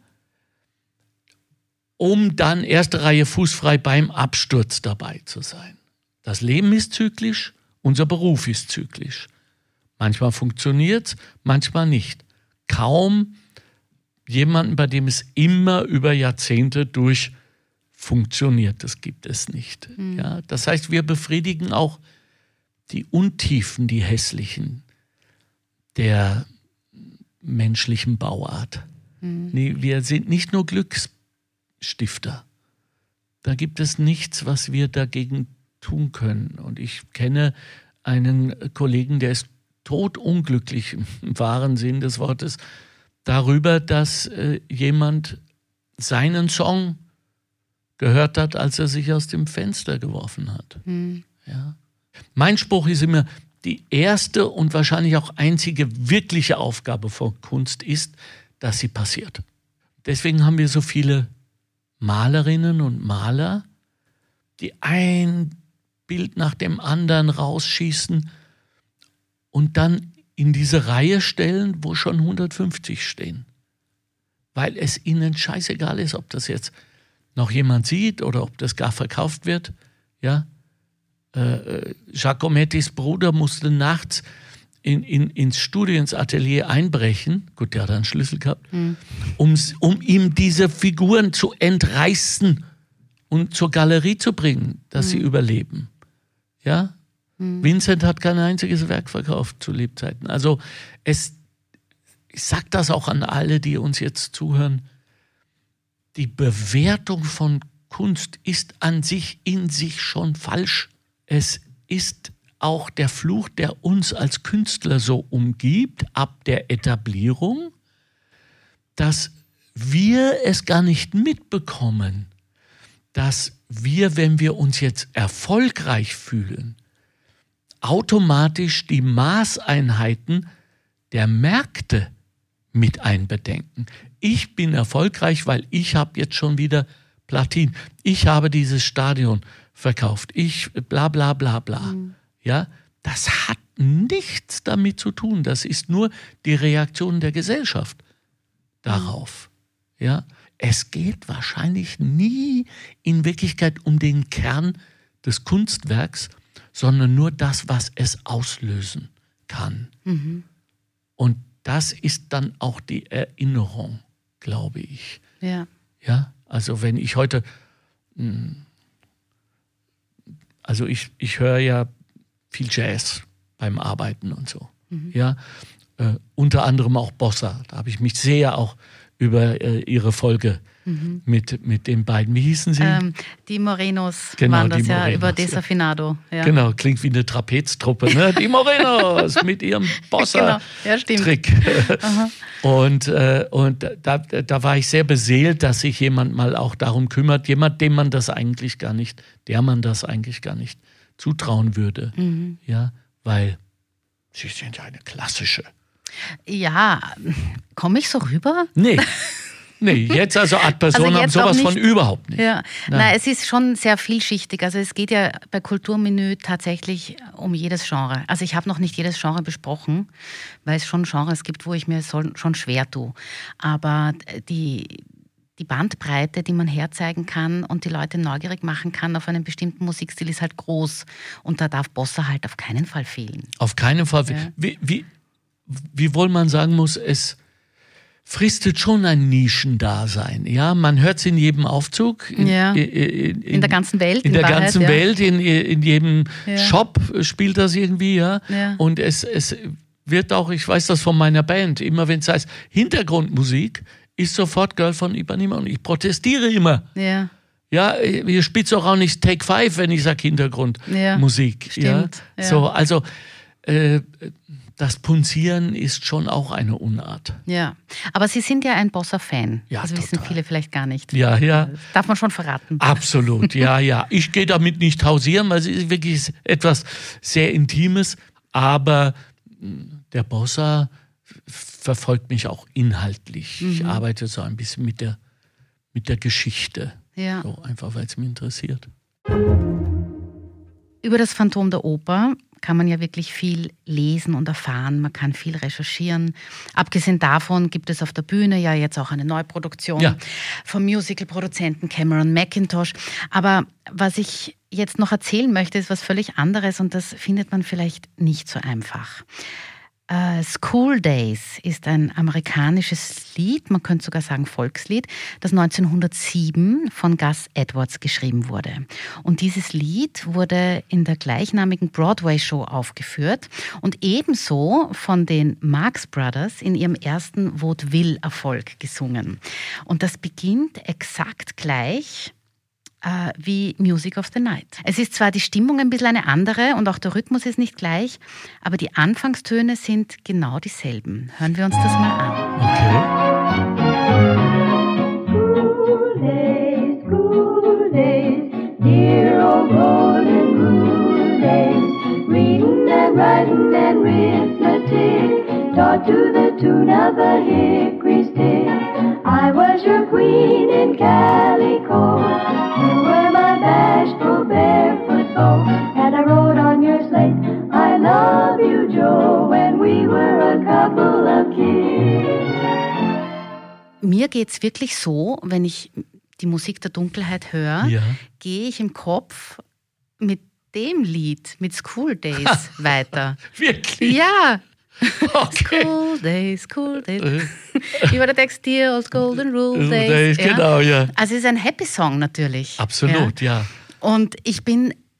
um dann erste Reihe fußfrei beim Absturz dabei zu sein. Das Leben ist zyklisch, unser Beruf ist zyklisch. Manchmal funktioniert es, manchmal nicht. Kaum jemanden, bei dem es immer über Jahrzehnte durch funktioniert, das gibt es nicht. Mhm. Ja, das heißt, wir befriedigen auch die Untiefen, die hässlichen der menschlichen Bauart. Mhm. Nee, wir sind nicht nur Glücksstifter. Da gibt es nichts, was wir dagegen tun können. Und ich kenne einen Kollegen, der ist todunglücklich im wahren Sinn des Wortes darüber, dass äh, jemand seinen Song gehört hat, als er sich aus dem Fenster geworfen hat. Mhm. Ja. Mein Spruch ist immer, die erste und wahrscheinlich auch einzige wirkliche Aufgabe von Kunst ist, dass sie passiert. Deswegen haben wir so viele Malerinnen und Maler, die ein Bild nach dem anderen rausschießen und dann in diese Reihe stellen, wo schon hundertfünfzig stehen. Weil es ihnen scheißegal ist, ob das jetzt noch jemand sieht oder ob das gar verkauft wird. Ja? Äh, Giacomettis Bruder musste nachts in, in, ins Studio, ins Atelier einbrechen, gut, der hat einen Schlüssel gehabt, mhm. um, um ihm diese Figuren zu entreißen und zur Galerie zu bringen, dass mhm. sie überleben. Ja? Mhm. Vincent hat kein einziges Werk verkauft zu Lebzeiten. Also es, ich sage das auch an alle, die uns jetzt zuhören, die Bewertung von Kunst ist an sich in sich schon falsch. Es ist auch der Fluch, der uns als Künstler so umgibt, ab der Etablierung, dass wir es gar nicht mitbekommen, dass wir, wenn wir uns jetzt erfolgreich fühlen, automatisch die Maßeinheiten der Märkte mit einbedenken. Ich bin erfolgreich, weil ich habe jetzt schon wieder Platin. Ich habe dieses Stadion verkauft. Ich bla bla bla bla. Mhm. Ja, das hat nichts damit zu tun. Das ist nur die Reaktion der Gesellschaft darauf. Mhm. Ja, es geht wahrscheinlich nie in Wirklichkeit um den Kern des Kunstwerks, sondern nur das, was es auslösen kann. Mhm. Und das ist dann auch die Erinnerung, glaube ich. Ja. Ja, also wenn ich heute, also ich, ich höre ja viel Jazz beim Arbeiten und so. Mhm. Ja, äh, unter anderem auch Bossa. Da habe ich mich sehr auch über äh, ihre Folge mhm. mit, mit den beiden, wie hießen sie? Ähm, die Morenos genau, waren das die ja, Morenos, über Desafinado. Ja. Genau, klingt wie eine Trapeztruppe, ne? Die Morenos mit ihrem Bossa-Trick. Genau. Ja, und äh, und da, da war ich sehr beseelt, dass sich jemand mal auch darum kümmert, jemand, dem man das eigentlich gar nicht, der man das eigentlich gar nicht zutrauen würde. Mhm. Ja, weil sie sind ja eine klassische. Ja, komme ich so rüber? Nee. Nee, jetzt also ad personam also sowas von überhaupt nicht. Ja. Nein. Nein, es ist schon sehr vielschichtig. Also es geht ja bei Kulturmenü tatsächlich um jedes Genre. Also ich habe noch nicht jedes Genre besprochen, weil es schon Genres gibt, wo ich mir schon schwer tue. Aber die, die Bandbreite, die man herzeigen kann und die Leute neugierig machen kann auf einen bestimmten Musikstil, ist halt groß. Und da darf Bossa halt auf keinen Fall fehlen. Auf keinen Fall. Ja. Wie, wie, wie wohl man sagen muss, es fristet schon ein Nischendasein. Ja, man hört es in jedem Aufzug. In, ja. in, in, in der ganzen Welt. In, in der Wahrheit, ganzen ja. Welt, in, in jedem ja. Shop spielt das irgendwie. Ja. ja. Und es, es wird auch, ich weiß das von meiner Band, immer wenn es heißt Hintergrundmusik, ist sofort Girl von Ipanema. Und ich protestiere immer. Ja. Ja, ihr spielt doch auch nicht Take Five, wenn ich sage Hintergrundmusik. Ja, ja? stimmt. Ja. So, also äh, das Punzieren ist schon auch eine Unart. Ja, aber Sie sind ja ein Bossa-Fan. Ja, das total. wissen viele vielleicht gar nicht. Ja, ja. Das darf man schon verraten. Absolut, ja, ja. Ich gehe damit nicht hausieren, weil es ist wirklich etwas sehr Intimes. Aber der Bossa verfolgt mich auch inhaltlich. Mhm. Ich arbeite so ein bisschen mit der, mit der Geschichte. Ja. So, einfach, weil es mich interessiert. Über das Phantom der Oper kann man ja wirklich viel lesen und erfahren. Man kann viel recherchieren. Abgesehen davon gibt es auf der Bühne ja jetzt auch eine Neuproduktion ja. vom Musical-Produzenten Cameron Mackintosh. Aber was ich jetzt noch erzählen möchte, ist was völlig anderes und das findet man vielleicht nicht so einfach. Uh, School Days ist ein amerikanisches Lied, man könnte sogar sagen Volkslied, das neunzehnhundertsieben von Gus Edwards geschrieben wurde. Und dieses Lied wurde in der gleichnamigen Broadway-Show aufgeführt und ebenso von den Marx Brothers in ihrem ersten Vaudeville-Erfolg gesungen. Und das beginnt exakt gleich Uh, wie Music of the Night. Es ist zwar die Stimmung ein bisschen eine andere und auch der Rhythmus ist nicht gleich, aber die Anfangstöne sind genau dieselben. Hören wir uns das mal an. Okay. School days, school days, dear old golden rule days, reading and writing and arithmetic, taught to the tune of a hickory stick. I was your queen in calico. You were my bashful barefoot beau, and I wrote on your slate, I love you, Joe, when we were a couple of kids. Mir geht's wirklich so, wenn ich die Musik der Dunkelheit höre, ja. gehe ich im Kopf mit dem Lied, mit School Days weiter. Wirklich? Ja. Okay. School Days, School Days. Über der Text hier als Golden Rule Days. Days. Genau, ja. Also es ist ein Happy Song natürlich. Absolut, ja. ja. Und ich bin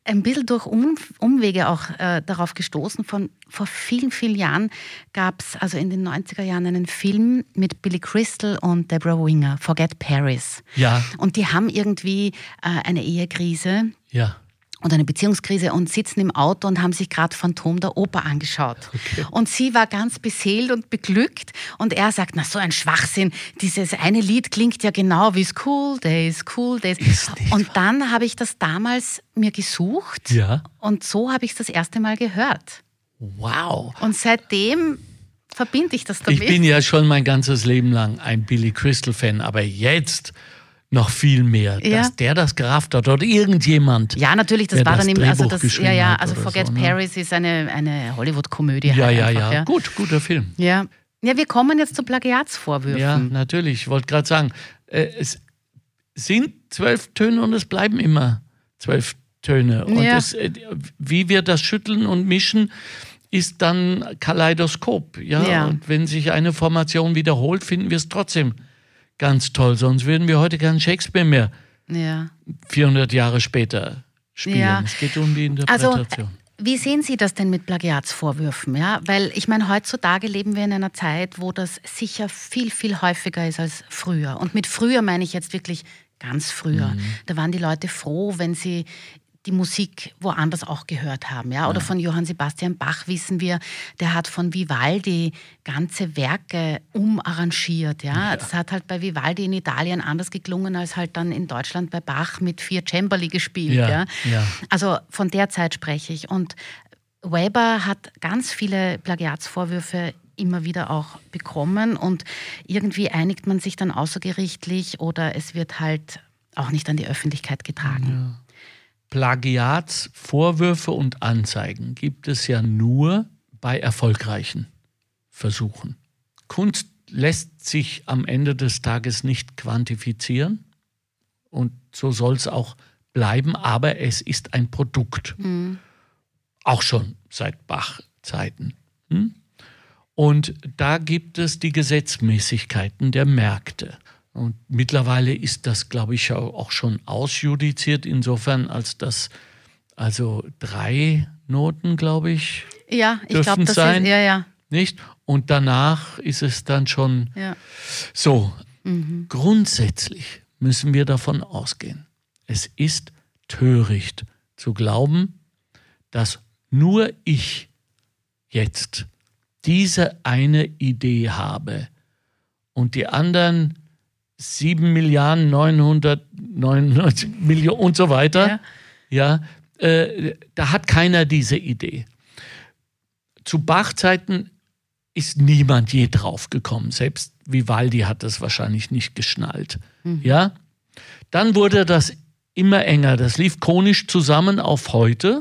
ein bisschen durch um, Umwege auch äh, darauf gestoßen. Von, vor vielen, vielen Jahren gab es also in den neunziger Jahren einen Film mit Billy Crystal und Deborah Winger, Forget Paris. Ja. Und die haben irgendwie äh, eine Ehekrise. Ja. Und eine Beziehungskrise und sitzen im Auto und haben sich gerade Phantom der Oper angeschaut. Okay. Und sie war ganz beseelt und beglückt und er sagt, na so ein Schwachsinn, dieses eine Lied klingt ja genau wie School Days, School Days. Und dann habe ich das damals mir gesucht ja. und so habe ich es das erste Mal gehört. Wow. Und seitdem verbinde ich das damit. Ich bin ja schon mein ganzes Leben lang ein Billy Crystal-Fan, aber jetzt noch viel mehr, ja. dass der das gerafft hat oder irgendjemand. Ja, natürlich, das war das dann im, also das, ja, ja, also oder Forget so, ne? Paris ist eine, eine Hollywood-Komödie. Ja, halt ja, einfach, ja, ja. Gut, guter Film. Ja. Ja, wir kommen jetzt zu Plagiatsvorwürfen. Ja, natürlich. Ich wollte gerade sagen, äh, es sind zwölf Töne und es bleiben immer zwölf Töne. Und ja. es, äh, wie wir das schütteln und mischen, ist dann Kaleidoskop. Ja? Ja. Und wenn sich eine Formation wiederholt, finden wir es trotzdem ganz toll. Sonst würden wir heute keinen Shakespeare mehr Ja. vierhundert Jahre später spielen. Ja. Es geht um die Interpretation. Also, wie sehen Sie das denn mit Plagiatsvorwürfen? Ja? Weil ich meine, heutzutage leben wir in einer Zeit, wo das sicher viel, viel häufiger ist als früher. Und mit früher meine ich jetzt wirklich ganz früher. Mhm. Da waren die Leute froh, wenn sie die Musik woanders auch gehört haben. Ja? Oder ja. von Johann Sebastian Bach wissen wir, der hat von Vivaldi ganze Werke umarrangiert. Ja? Ja. Das hat halt bei Vivaldi in Italien anders geklungen als halt dann in Deutschland bei Bach mit vier Cembali gespielt. Ja. Ja? Ja. Also von der Zeit spreche ich. Und Weber hat ganz viele Plagiatsvorwürfe immer wieder auch bekommen und irgendwie einigt man sich dann außergerichtlich oder es wird halt auch nicht an die Öffentlichkeit getragen. Ja. Plagiatsvorwürfe und Anzeigen gibt es ja nur bei erfolgreichen Versuchen. Kunst lässt sich am Ende des Tages nicht quantifizieren und so soll es auch bleiben, aber es ist ein Produkt. Mhm. Auch schon seit Bach-Zeiten. Hm? Und da gibt es die Gesetzmäßigkeiten der Märkte. Und mittlerweile ist das, glaube ich, auch schon ausjudiziert, insofern, als das also drei Noten, glaube ich, ja, ich glaube, das sein, ist, ja, ja. Nicht? Und danach ist es dann schon ja. so. Mhm. Grundsätzlich müssen wir davon ausgehen, es ist töricht zu glauben, dass nur ich jetzt diese eine Idee habe und die anderen sieben Milliarden neunhundertneunundneunzig Millionen und so weiter, ja, ja äh, da hat keiner diese Idee. Zu Bach-Zeiten ist niemand je drauf gekommen. Selbst Vivaldi hat das wahrscheinlich nicht geschnallt. Mhm. Ja? Dann wurde das immer enger. Das lief chronisch zusammen auf heute,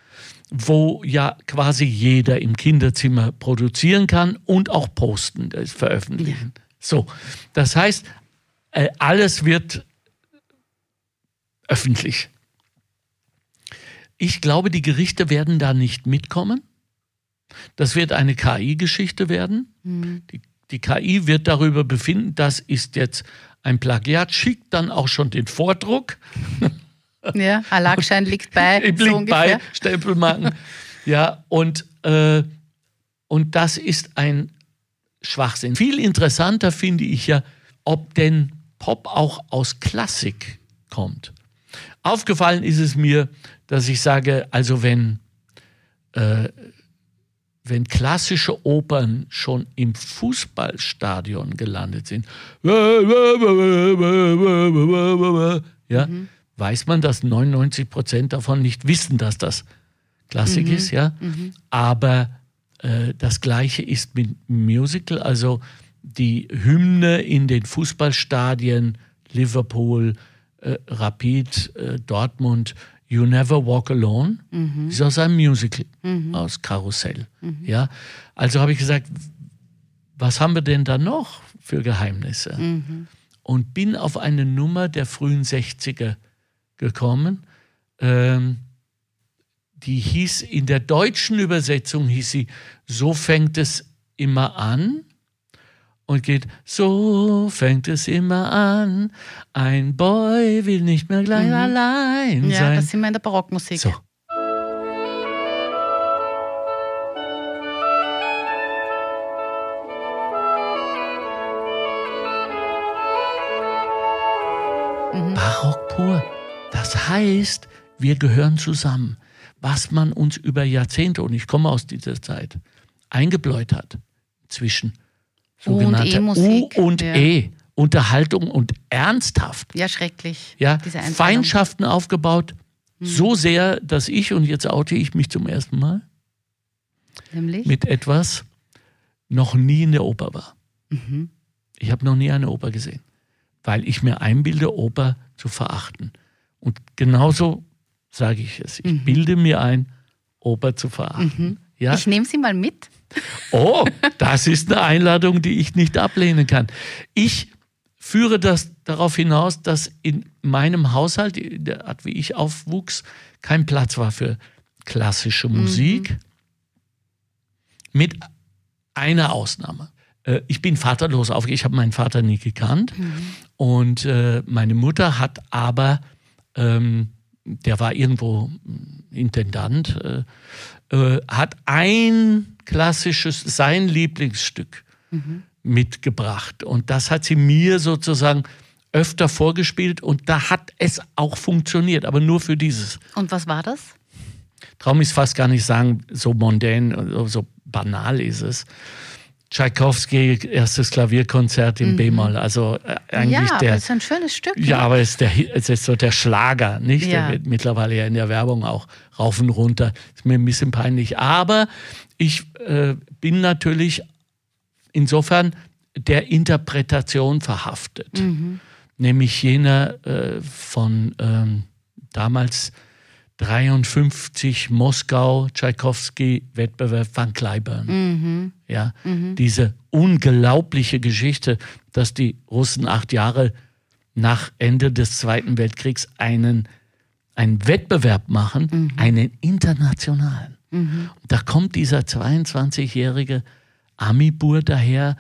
wo ja quasi jeder im Kinderzimmer produzieren kann und auch posten, das veröffentlichen. Ja. So, das heißt, alles wird öffentlich. Ich glaube, die Gerichte werden da nicht mitkommen. Das wird eine K I-Geschichte werden. Mhm. Die, die K I wird darüber befinden, das ist jetzt ein Plagiat, schickt dann auch schon den Vordruck. Ja, Erlagschein liegt bei. liegt so ungefähr. bei, Stempelmarken. Ja, und, äh, und das ist ein Schwachsinn. Viel interessanter finde ich ja, ob denn Pop auch aus Klassik kommt. Aufgefallen ist es mir, dass ich sage, also wenn, äh, wenn klassische Opern schon im Fußballstadion gelandet sind, ja, mhm. weiß man, dass neunundneunzig Prozent davon nicht wissen, dass das Klassik mhm. ist, ja. Mhm. Aber äh, das Gleiche ist mit Musical, also die Hymne in den Fußballstadien, Liverpool, äh, Rapid, äh, Dortmund, You Never Walk Alone, mhm. ist aus einem Musical, mhm. aus Karussell. Mhm. Ja? Also habe ich gesagt, was haben wir denn da noch für Geheimnisse? Mhm. Und bin auf eine Nummer der frühen sechziger gekommen, ähm, die hieß, in der deutschen Übersetzung hieß sie, so fängt es immer an. Und geht, so fängt es immer an, ein Boy will nicht mehr gleich mhm. allein ja, sein. Ja, das sind wir in der Barockmusik. So, Barock pur. Das heißt, wir gehören zusammen. Was man uns über Jahrzehnte, und ich komme aus dieser Zeit, eingebläut hat zwischen sogenannter U und ja. E, Unterhaltung und ernsthaft. Ja, schrecklich. Ja, diese Einteilung. Feindschaften aufgebaut, mhm. so sehr, dass ich, und jetzt oute ich mich zum ersten Mal, Nämlich? mit etwas noch nie in der Oper war. Mhm. Ich habe noch nie eine Oper gesehen, weil ich mir einbilde, Oper zu verachten. Und genauso sage ich es. Ich mhm. bilde mir ein, Oper zu verachten. Mhm. Ja? Ich nehme Sie mal mit. Oh, das ist eine Einladung, die ich nicht ablehnen kann. Ich führe das darauf hinaus, dass in meinem Haushalt, in der Art, wie ich aufwuchs, kein Platz war für klassische Musik. Mhm. Mit einer Ausnahme. Ich bin vaterlos aufgewachsen. Ich habe meinen Vater nie gekannt. Mhm. Und äh, meine Mutter hat aber, ähm, der war irgendwo Intendant, äh, äh, hat ein klassisches, sein Lieblingsstück mhm. mitgebracht. Und das hat sie mir sozusagen öfter vorgespielt. Und da hat es auch funktioniert, aber nur für dieses. Und was war das? Traum ist fast gar nicht sagen, so mondän, so banal ist es. Tschaikowski, erstes Klavierkonzert in mhm. B-Moll. Also äh, eigentlich ja, der. Aber es ist ein schönes Stück. Ja, ne? aber es ist, der, es ist so der Schlager, nicht? Ja. Der wird mittlerweile ja in der Werbung auch rauf und runter. Ist mir ein bisschen peinlich. Aber ich äh, bin natürlich insofern der Interpretation verhaftet. Mhm. Nämlich jener äh, von ähm, damals dreiundfünfzig Moskau, Tschaikowski-Wettbewerb Van Cliburn. Mhm. Ja, mhm. Diese unglaubliche Geschichte, dass die Russen acht Jahre nach Ende des Zweiten Weltkriegs einen, einen Wettbewerb machen, mhm. einen internationalen. Mhm. Da kommt dieser zweiundzwanzigjährige Ami-Bur daher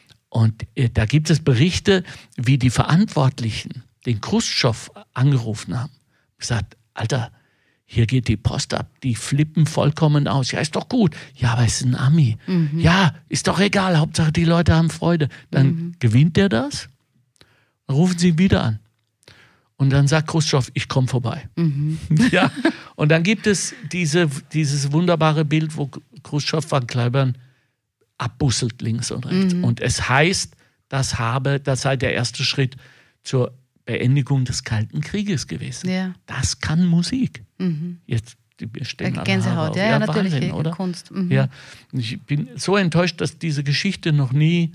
und äh, da gibt es Berichte, wie die Verantwortlichen den Chruschtschow angerufen haben. Gesagt, Alter, hier geht die Post ab, die flippen vollkommen aus. Ja, ist doch gut. Ja, aber es ist ein Ami. Mhm. Ja, ist doch egal, Hauptsache die Leute haben Freude. Dann mhm. gewinnt der das, dann rufen sie ihn wieder an. Und dann sagt Chruschtschow, ich komme vorbei. Mhm. Ja, und dann gibt es diese, dieses wunderbare Bild, wo Chruschtschow Van Cliburn abbusselt links und rechts. Mhm. Und es heißt, das, habe, das sei der erste Schritt zur Beendigung des Kalten Krieges gewesen. Ja. Das kann Musik. Mhm. Jetzt wir stehen Gänsehaut, ja, ja, natürlich, Wahnsinn, oder? Kunst. Mhm. Ja, ich bin so enttäuscht, dass diese Geschichte noch nie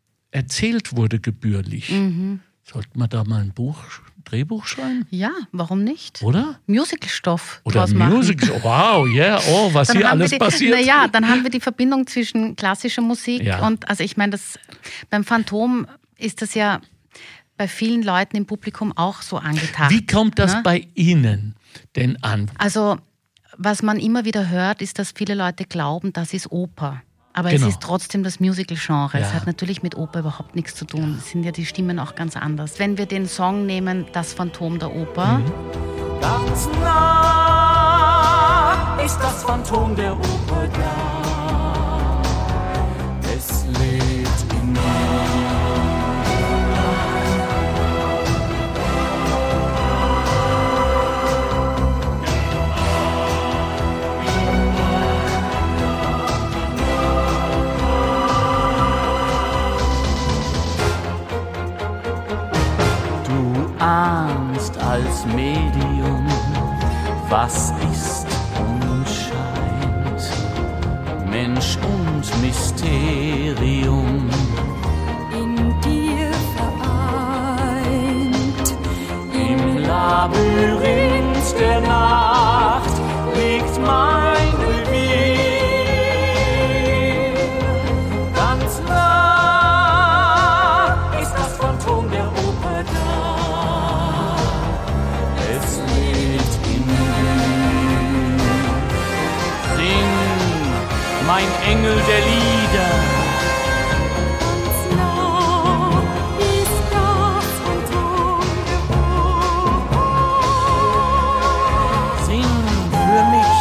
erzählt wurde gebührlich. Mhm. Sollte man da mal ein Buch, Drehbuch schreiben? Ja, warum nicht? Oder? Musicalstoff Oder draus machen. Musical, wow, yeah, oh, was dann hier alles die, passiert. Naja, dann haben wir die Verbindung zwischen klassischer Musik ja. und, also ich meine, das beim Phantom ist das ja bei vielen Leuten im Publikum auch so angetan. Wie kommt das ne? bei Ihnen denn an? Also, was man immer wieder hört, ist, dass viele Leute glauben, das ist Oper. Aber genau. es ist trotzdem das Musical-Genre. Ja. Es hat natürlich mit Oper überhaupt nichts zu tun. Es sind ja die Stimmen auch ganz anders. Wenn wir den Song nehmen, Das Phantom der Oper. Mhm. Ganz nah ist das Phantom der Oper da. Es lebt in mir. Ahnst als Medium, was ist und scheint, Mensch und Mysterium. In dir vereint, im Labyrinth der Nacht liegt mein Revier. Ganz nah ist das Phantom der Oper da. Es lebt in mir. Sing, mein Engel der Lieder. ganz nah ist das Phantom der Oper. Sing für mich.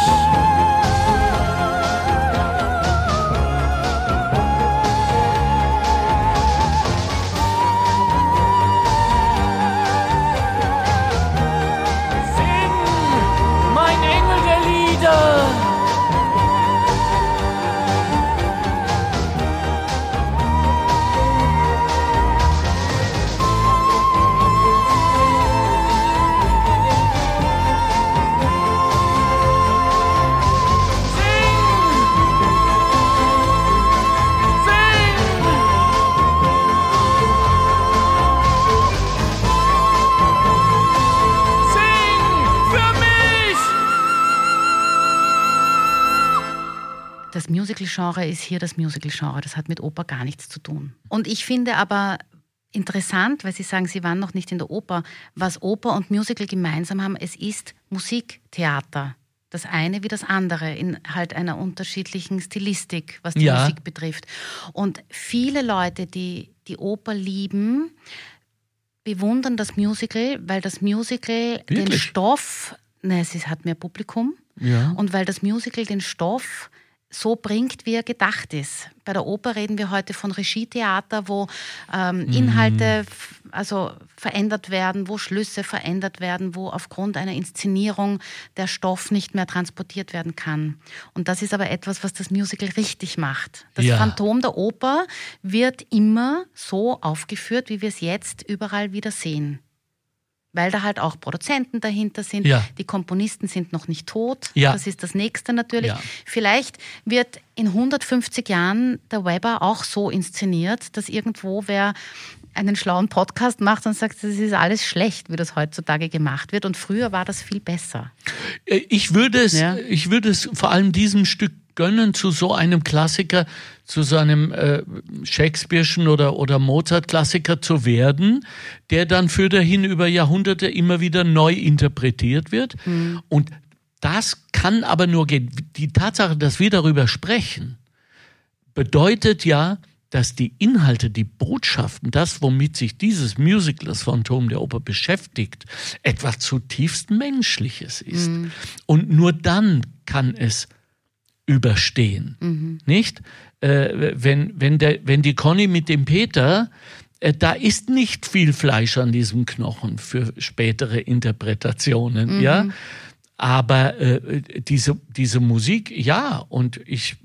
Das Musical-Genre ist hier das Musical-Genre. Das hat mit Oper gar nichts zu tun. Und ich finde aber interessant, weil Sie sagen, Sie waren noch nicht in der Oper, was Oper und Musical gemeinsam haben, es ist Musiktheater. Das eine wie das andere, in halt einer unterschiedlichen Stilistik, was die Ja. Musik betrifft. Und viele Leute, die die Oper lieben, bewundern das Musical, weil das Musical den Wirklich? Stoff, ne, es ist, hat mehr Publikum, Ja. und weil das Musical den Stoff so bringt, wie er gedacht ist. Bei der Oper reden wir heute von Regietheater, wo ähm, Inhalte f- also verändert werden, wo Schlüsse verändert werden, wo aufgrund einer Inszenierung der Stoff nicht mehr transportiert werden kann. Und das ist aber etwas, was das Musical richtig macht. Das Ja. Phantom der Oper wird immer so aufgeführt, wie wir es jetzt überall wieder sehen. Weil da halt auch Produzenten dahinter sind. Ja. Die Komponisten sind noch nicht tot. Ja. Das ist das Nächste natürlich. Ja. Vielleicht wird in hundertfünfzig Jahren der Weber auch so inszeniert, dass irgendwo wer einen schlauen Podcast macht und sagt, das ist alles schlecht, wie das heutzutage gemacht wird. Und früher war das viel besser. Ich würde es, Ja. ich würde es vor allem diesem Stück gönnen, zu so einem Klassiker, zu so einem äh, Shakespeare'schen oder, oder Mozart-Klassiker zu werden, der dann für dahin über Jahrhunderte immer wieder neu interpretiert wird. Und das kann aber nur gehen. Die Tatsache, dass wir darüber sprechen, bedeutet ja, dass die Inhalte, die Botschaften, das, womit sich dieses Musical, das Phantom der Oper beschäftigt, etwas zutiefst Menschliches ist. Und nur dann kann es überstehen. Nicht? Äh, wenn, wenn, der, wenn die Conny mit dem Peter, äh, da ist nicht viel Fleisch an diesem Knochen für spätere Interpretationen, ja. Aber äh, diese, diese Musik, ja, und ich,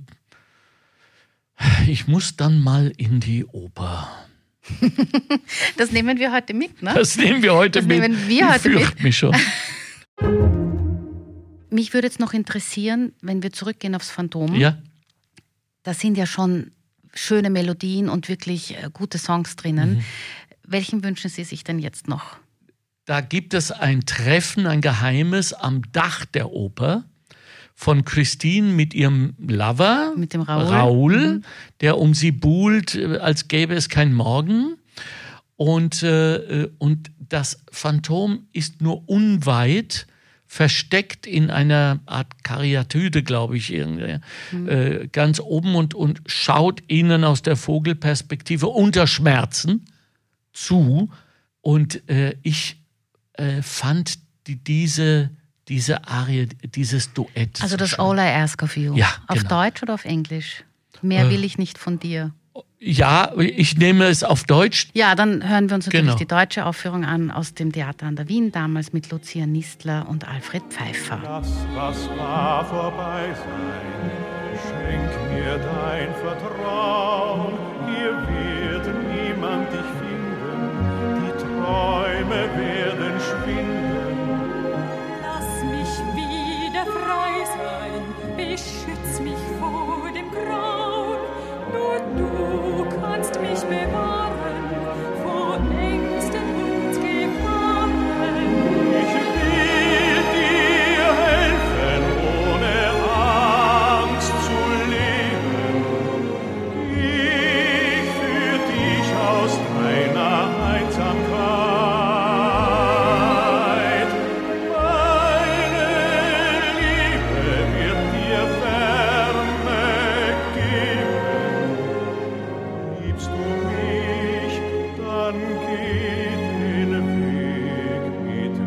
ich muss dann mal in die Oper. Das nehmen wir heute mit, ne? Das nehmen wir heute Das mit. nehmen wir Ich heute mit. fürchte mich schon. Mich würde jetzt noch interessieren, wenn wir zurückgehen aufs Phantom. Ja, Da sind ja schon schöne Melodien und wirklich äh, gute Songs drinnen. Mhm. Welchen wünschen Sie sich denn jetzt noch? da gibt es ein Treffen, ein geheimes am Dach der Oper von Christine mit ihrem Lover, Mit dem Raoul. Raoul Mhm. der um sie buhlt, äh, als gäbe es kein Morgen. Und, äh, und das Phantom ist nur unweit, versteckt in einer Art Karyatide, glaube ich, irgendwie, Mhm. äh, ganz oben und, und schaut ihnen aus der Vogelperspektive unter Schmerzen zu. Und äh, ich äh, fand die, diese, diese Arie, dieses Duett. Also so das schön. All I Ask of You. Ja, Auf genau. Deutsch oder auf Englisch? Mehr Äh. will ich nicht von dir. Ja, ich nehme es auf Deutsch. Ja, dann hören wir uns natürlich Genau. die deutsche Aufführung an aus dem Theater an der Wien, damals mit Lucia Nistler und Alfred Pfeiffer. Das, was war, vorbei sein. Schenk mir dein Vertrauen. Hier wird niemand dich finden. Die Träume werden schwinden. Lass mich wieder frei sein, beschütz mich vor dem Grauen. Nur du kannst mich bewahren vor Ängsten und Gefahren. Ich will dir helfen, ohne Angst zu leben. Ich führ dich aus deiner Einsamkeit. Meine Liebe wird dir Wärme geben. Liebst du mich, dann geh den Weg mit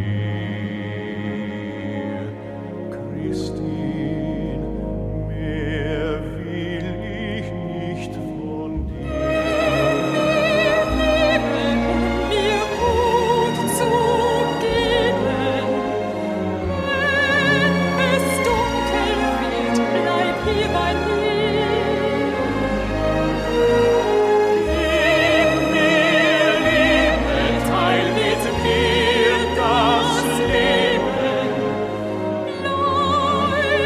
mir. Christine, mehr will ich nicht von dir. Um mir Mut zu geben, wenn es dunkel wird, bleib hier bei mir. Gib mir Liebe, teil mit mir das Leben.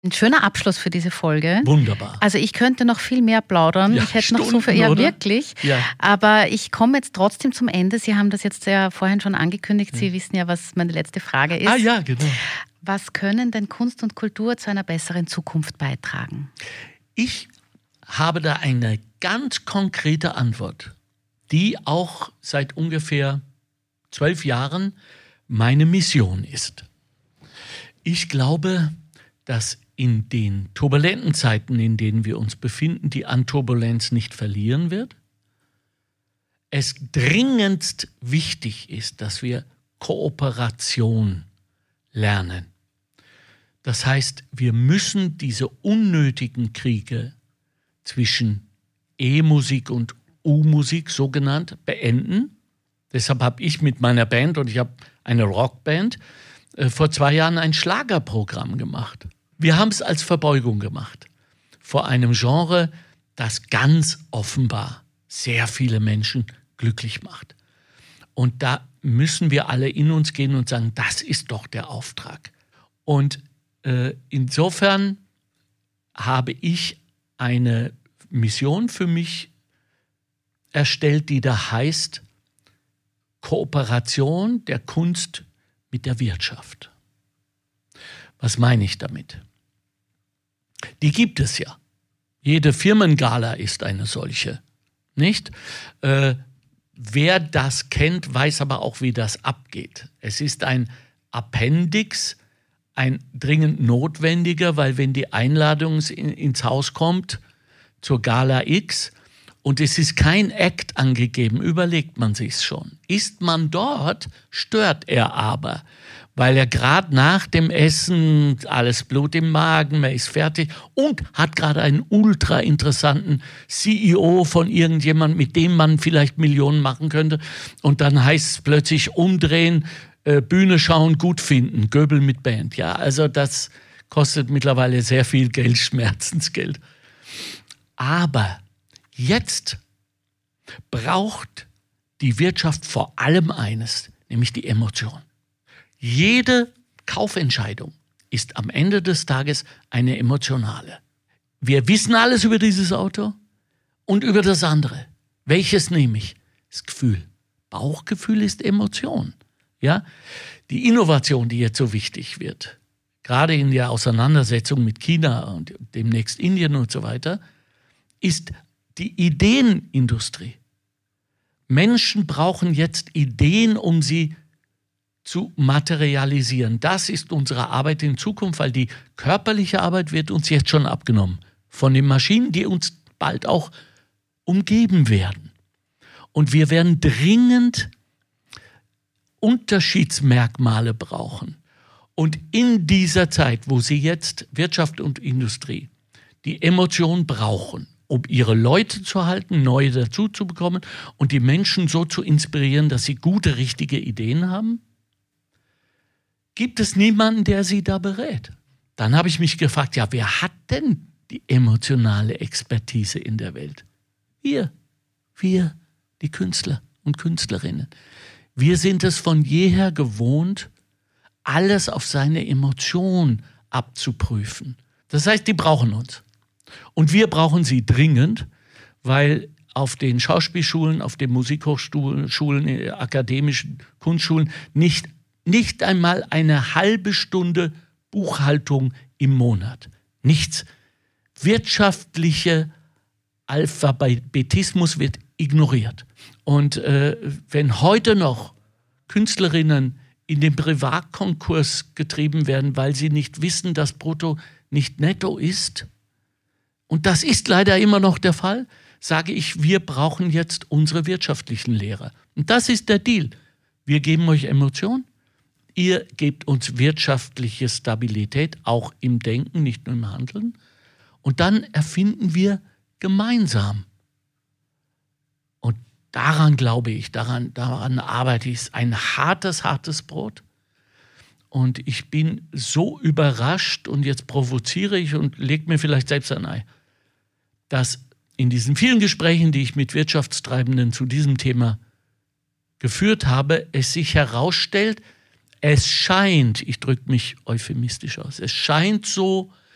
Ein schöner Abschluss für diese Folge. Wunderbar. Also ich könnte noch viel mehr plaudern. Ja, ich hätte noch so Stunden, viel, ja oder? wirklich. Ja. Aber ich komme jetzt trotzdem zum Ende. Sie haben das jetzt ja vorhin schon angekündigt. Sie wissen ja, was meine letzte Frage ist. Ah ja, genau. Was können denn Kunst und Kultur zu einer besseren Zukunft beitragen? Ich habe da eine ganz konkrete Antwort, die auch seit ungefähr zwölf Jahren meine Mission ist. Ich glaube, dass in den turbulenten Zeiten, in denen wir uns befinden, die an Turbulenz nicht verlieren wird. Es dringendst wichtig ist, dass wir Kooperation lernen. Das heißt, wir müssen diese unnötigen Kriege zwischen E-Musik und U-Musik, so genannt, beenden. Deshalb habe ich mit meiner Band, und ich habe eine Rockband, äh, vor zwei Jahren ein Schlagerprogramm gemacht. Wir haben es als Verbeugung gemacht vor einem Genre, das ganz offenbar sehr viele Menschen glücklich macht. Und da müssen wir alle in uns gehen und sagen, das ist doch der Auftrag. Und äh, insofern habe ich eine Mission für mich erstellt, die da heißt Kooperation der Kunst mit der Wirtschaft. Was meine ich damit? Die gibt es ja. Jede Firmengala ist eine solche, nicht? Äh, wer das kennt, weiß aber auch, wie das abgeht. Es ist ein Appendix, ein dringend notwendiger, weil wenn die Einladung in, ins Haus kommt zur Gala X und es ist kein Act angegeben, überlegt man sich's schon. Ist man dort, stört er aber, weil er gerade nach dem Essen, alles Blut im Magen, man ist fertig und hat gerade einen ultra interessanten C E O von irgendjemand, mit dem man vielleicht Millionen machen könnte. Und dann heißt es plötzlich umdrehen, äh, Bühne schauen, gut finden, Göbel mit Band. Ja, also das kostet mittlerweile sehr viel Geld, Schmerzensgeld. Aber jetzt braucht die Wirtschaft vor allem eines, nämlich die Emotion. Jede Kaufentscheidung ist am Ende des Tages eine emotionale. Wir wissen alles über dieses Auto und über das andere. Welches nehme ich? Das Gefühl. Bauchgefühl ist Emotion. Ja? Die Innovation, die jetzt so wichtig wird, gerade in der Auseinandersetzung mit China und demnächst Indien und so weiter, ist die Ideenindustrie. Menschen brauchen jetzt Ideen, um sie zu materialisieren. Das ist unsere Arbeit in Zukunft, weil die körperliche Arbeit wird uns jetzt schon abgenommen von den Maschinen, die uns bald auch umgeben werden. Und wir werden dringend Unterschiedsmerkmale brauchen. Und in dieser Zeit, wo sie jetzt Wirtschaft und Industrie die Emotion brauchen, um ihre Leute zu halten, neue dazu zu bekommen und die Menschen so zu inspirieren, dass sie gute, richtige Ideen haben, gibt es niemanden, der sie da berät. Dann habe ich mich gefragt, ja, wer hat denn die emotionale Expertise in der Welt? Wir, wir, die Künstler und Künstlerinnen. Wir sind es von jeher gewohnt, alles auf seine Emotion abzuprüfen. Das heißt, die brauchen uns. Und wir brauchen sie dringend, weil auf den Schauspielschulen, auf den Musikhochschulen, akademischen Kunstschulen nicht, nicht einmal eine halbe Stunde Buchhaltung im Monat. Nichts. Wirtschaftlicher Alphabetismus wird ignoriert. Und äh, wenn heute noch Künstlerinnen in den Privatkonkurs getrieben werden, weil sie nicht wissen, dass Brutto nicht Netto ist, und das ist leider immer noch der Fall, sage ich, wir brauchen jetzt unsere wirtschaftlichen Lehrer. Und das ist der Deal. Wir geben euch Emotion, ihr gebt uns wirtschaftliche Stabilität, auch im Denken, nicht nur im Handeln. Und dann erfinden wir gemeinsam. Und daran glaube ich, daran, daran arbeite ich. Es ist ein hartes, hartes Brot. Und ich bin so überrascht, und jetzt provoziere ich und lege mir vielleicht selbst ein Ei, dass in diesen vielen Gesprächen, die ich mit Wirtschaftstreibenden zu diesem Thema geführt habe, es sich herausstellt, es scheint, ich drücke mich euphemistisch aus, es scheint so,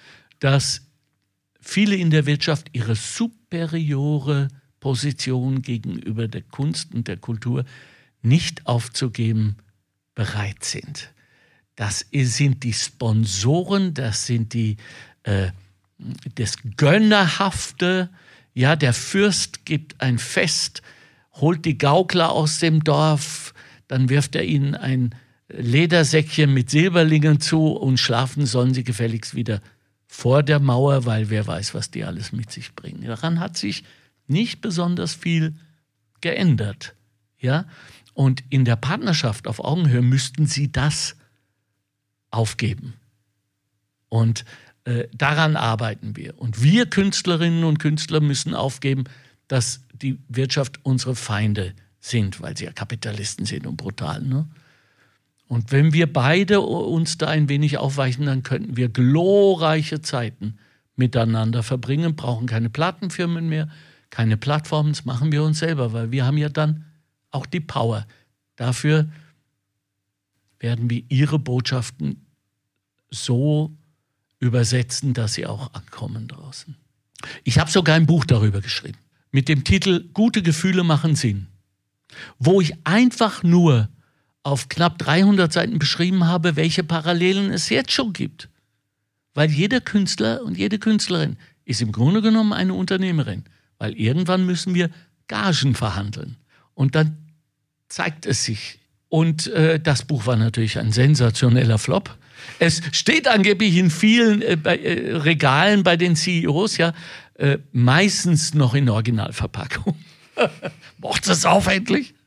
dass viele in der Wirtschaft ihre superiore Position gegenüber der Kunst und der Kultur nicht aufzugeben bereit sind. Das sind die Sponsoren, das sind die äh, das Gönnerhafte. Ja, der Fürst gibt ein Fest, holt die Gaukler aus dem Dorf, dann wirft er ihnen ein Ledersäckchen mit Silberlingen zu und schlafen sollen sie gefälligst wieder vor der Mauer, weil wer weiß, was die alles mit sich bringen. Daran hat sich nicht besonders viel geändert. Ja? Und in der Partnerschaft auf Augenhöhe müssten sie das aufgeben. Und äh, daran arbeiten wir. Und wir Künstlerinnen und Künstler müssen aufgeben, dass die Wirtschaft unsere Feinde sind, weil sie ja Kapitalisten sind und brutal. Ne? Und wenn wir beide uns da ein wenig aufweichen, dann könnten wir glorreiche Zeiten miteinander verbringen, brauchen keine Plattenfirmen mehr, keine Plattformen, das machen wir uns selber, weil wir haben ja dann auch die Power. Dafür werden wir ihre Botschaften so übersetzen, dass sie auch ankommen draußen. Ich habe sogar ein Buch darüber geschrieben, mit dem Titel Gute Gefühle machen Sinn, wo ich einfach nur auf knapp dreihundert Seiten beschrieben habe, welche Parallelen es jetzt schon gibt. Weil jeder Künstler und jede Künstlerin ist im Grunde genommen eine Unternehmerin. Weil irgendwann müssen wir Gagen verhandeln. Und dann zeigt es sich. Und äh, das Buch war natürlich ein sensationeller Flop. Es steht angeblich in vielen äh, bei, äh, Regalen bei den C E Os, ja, äh, meistens noch in Originalverpackung. Macht es auf endlich?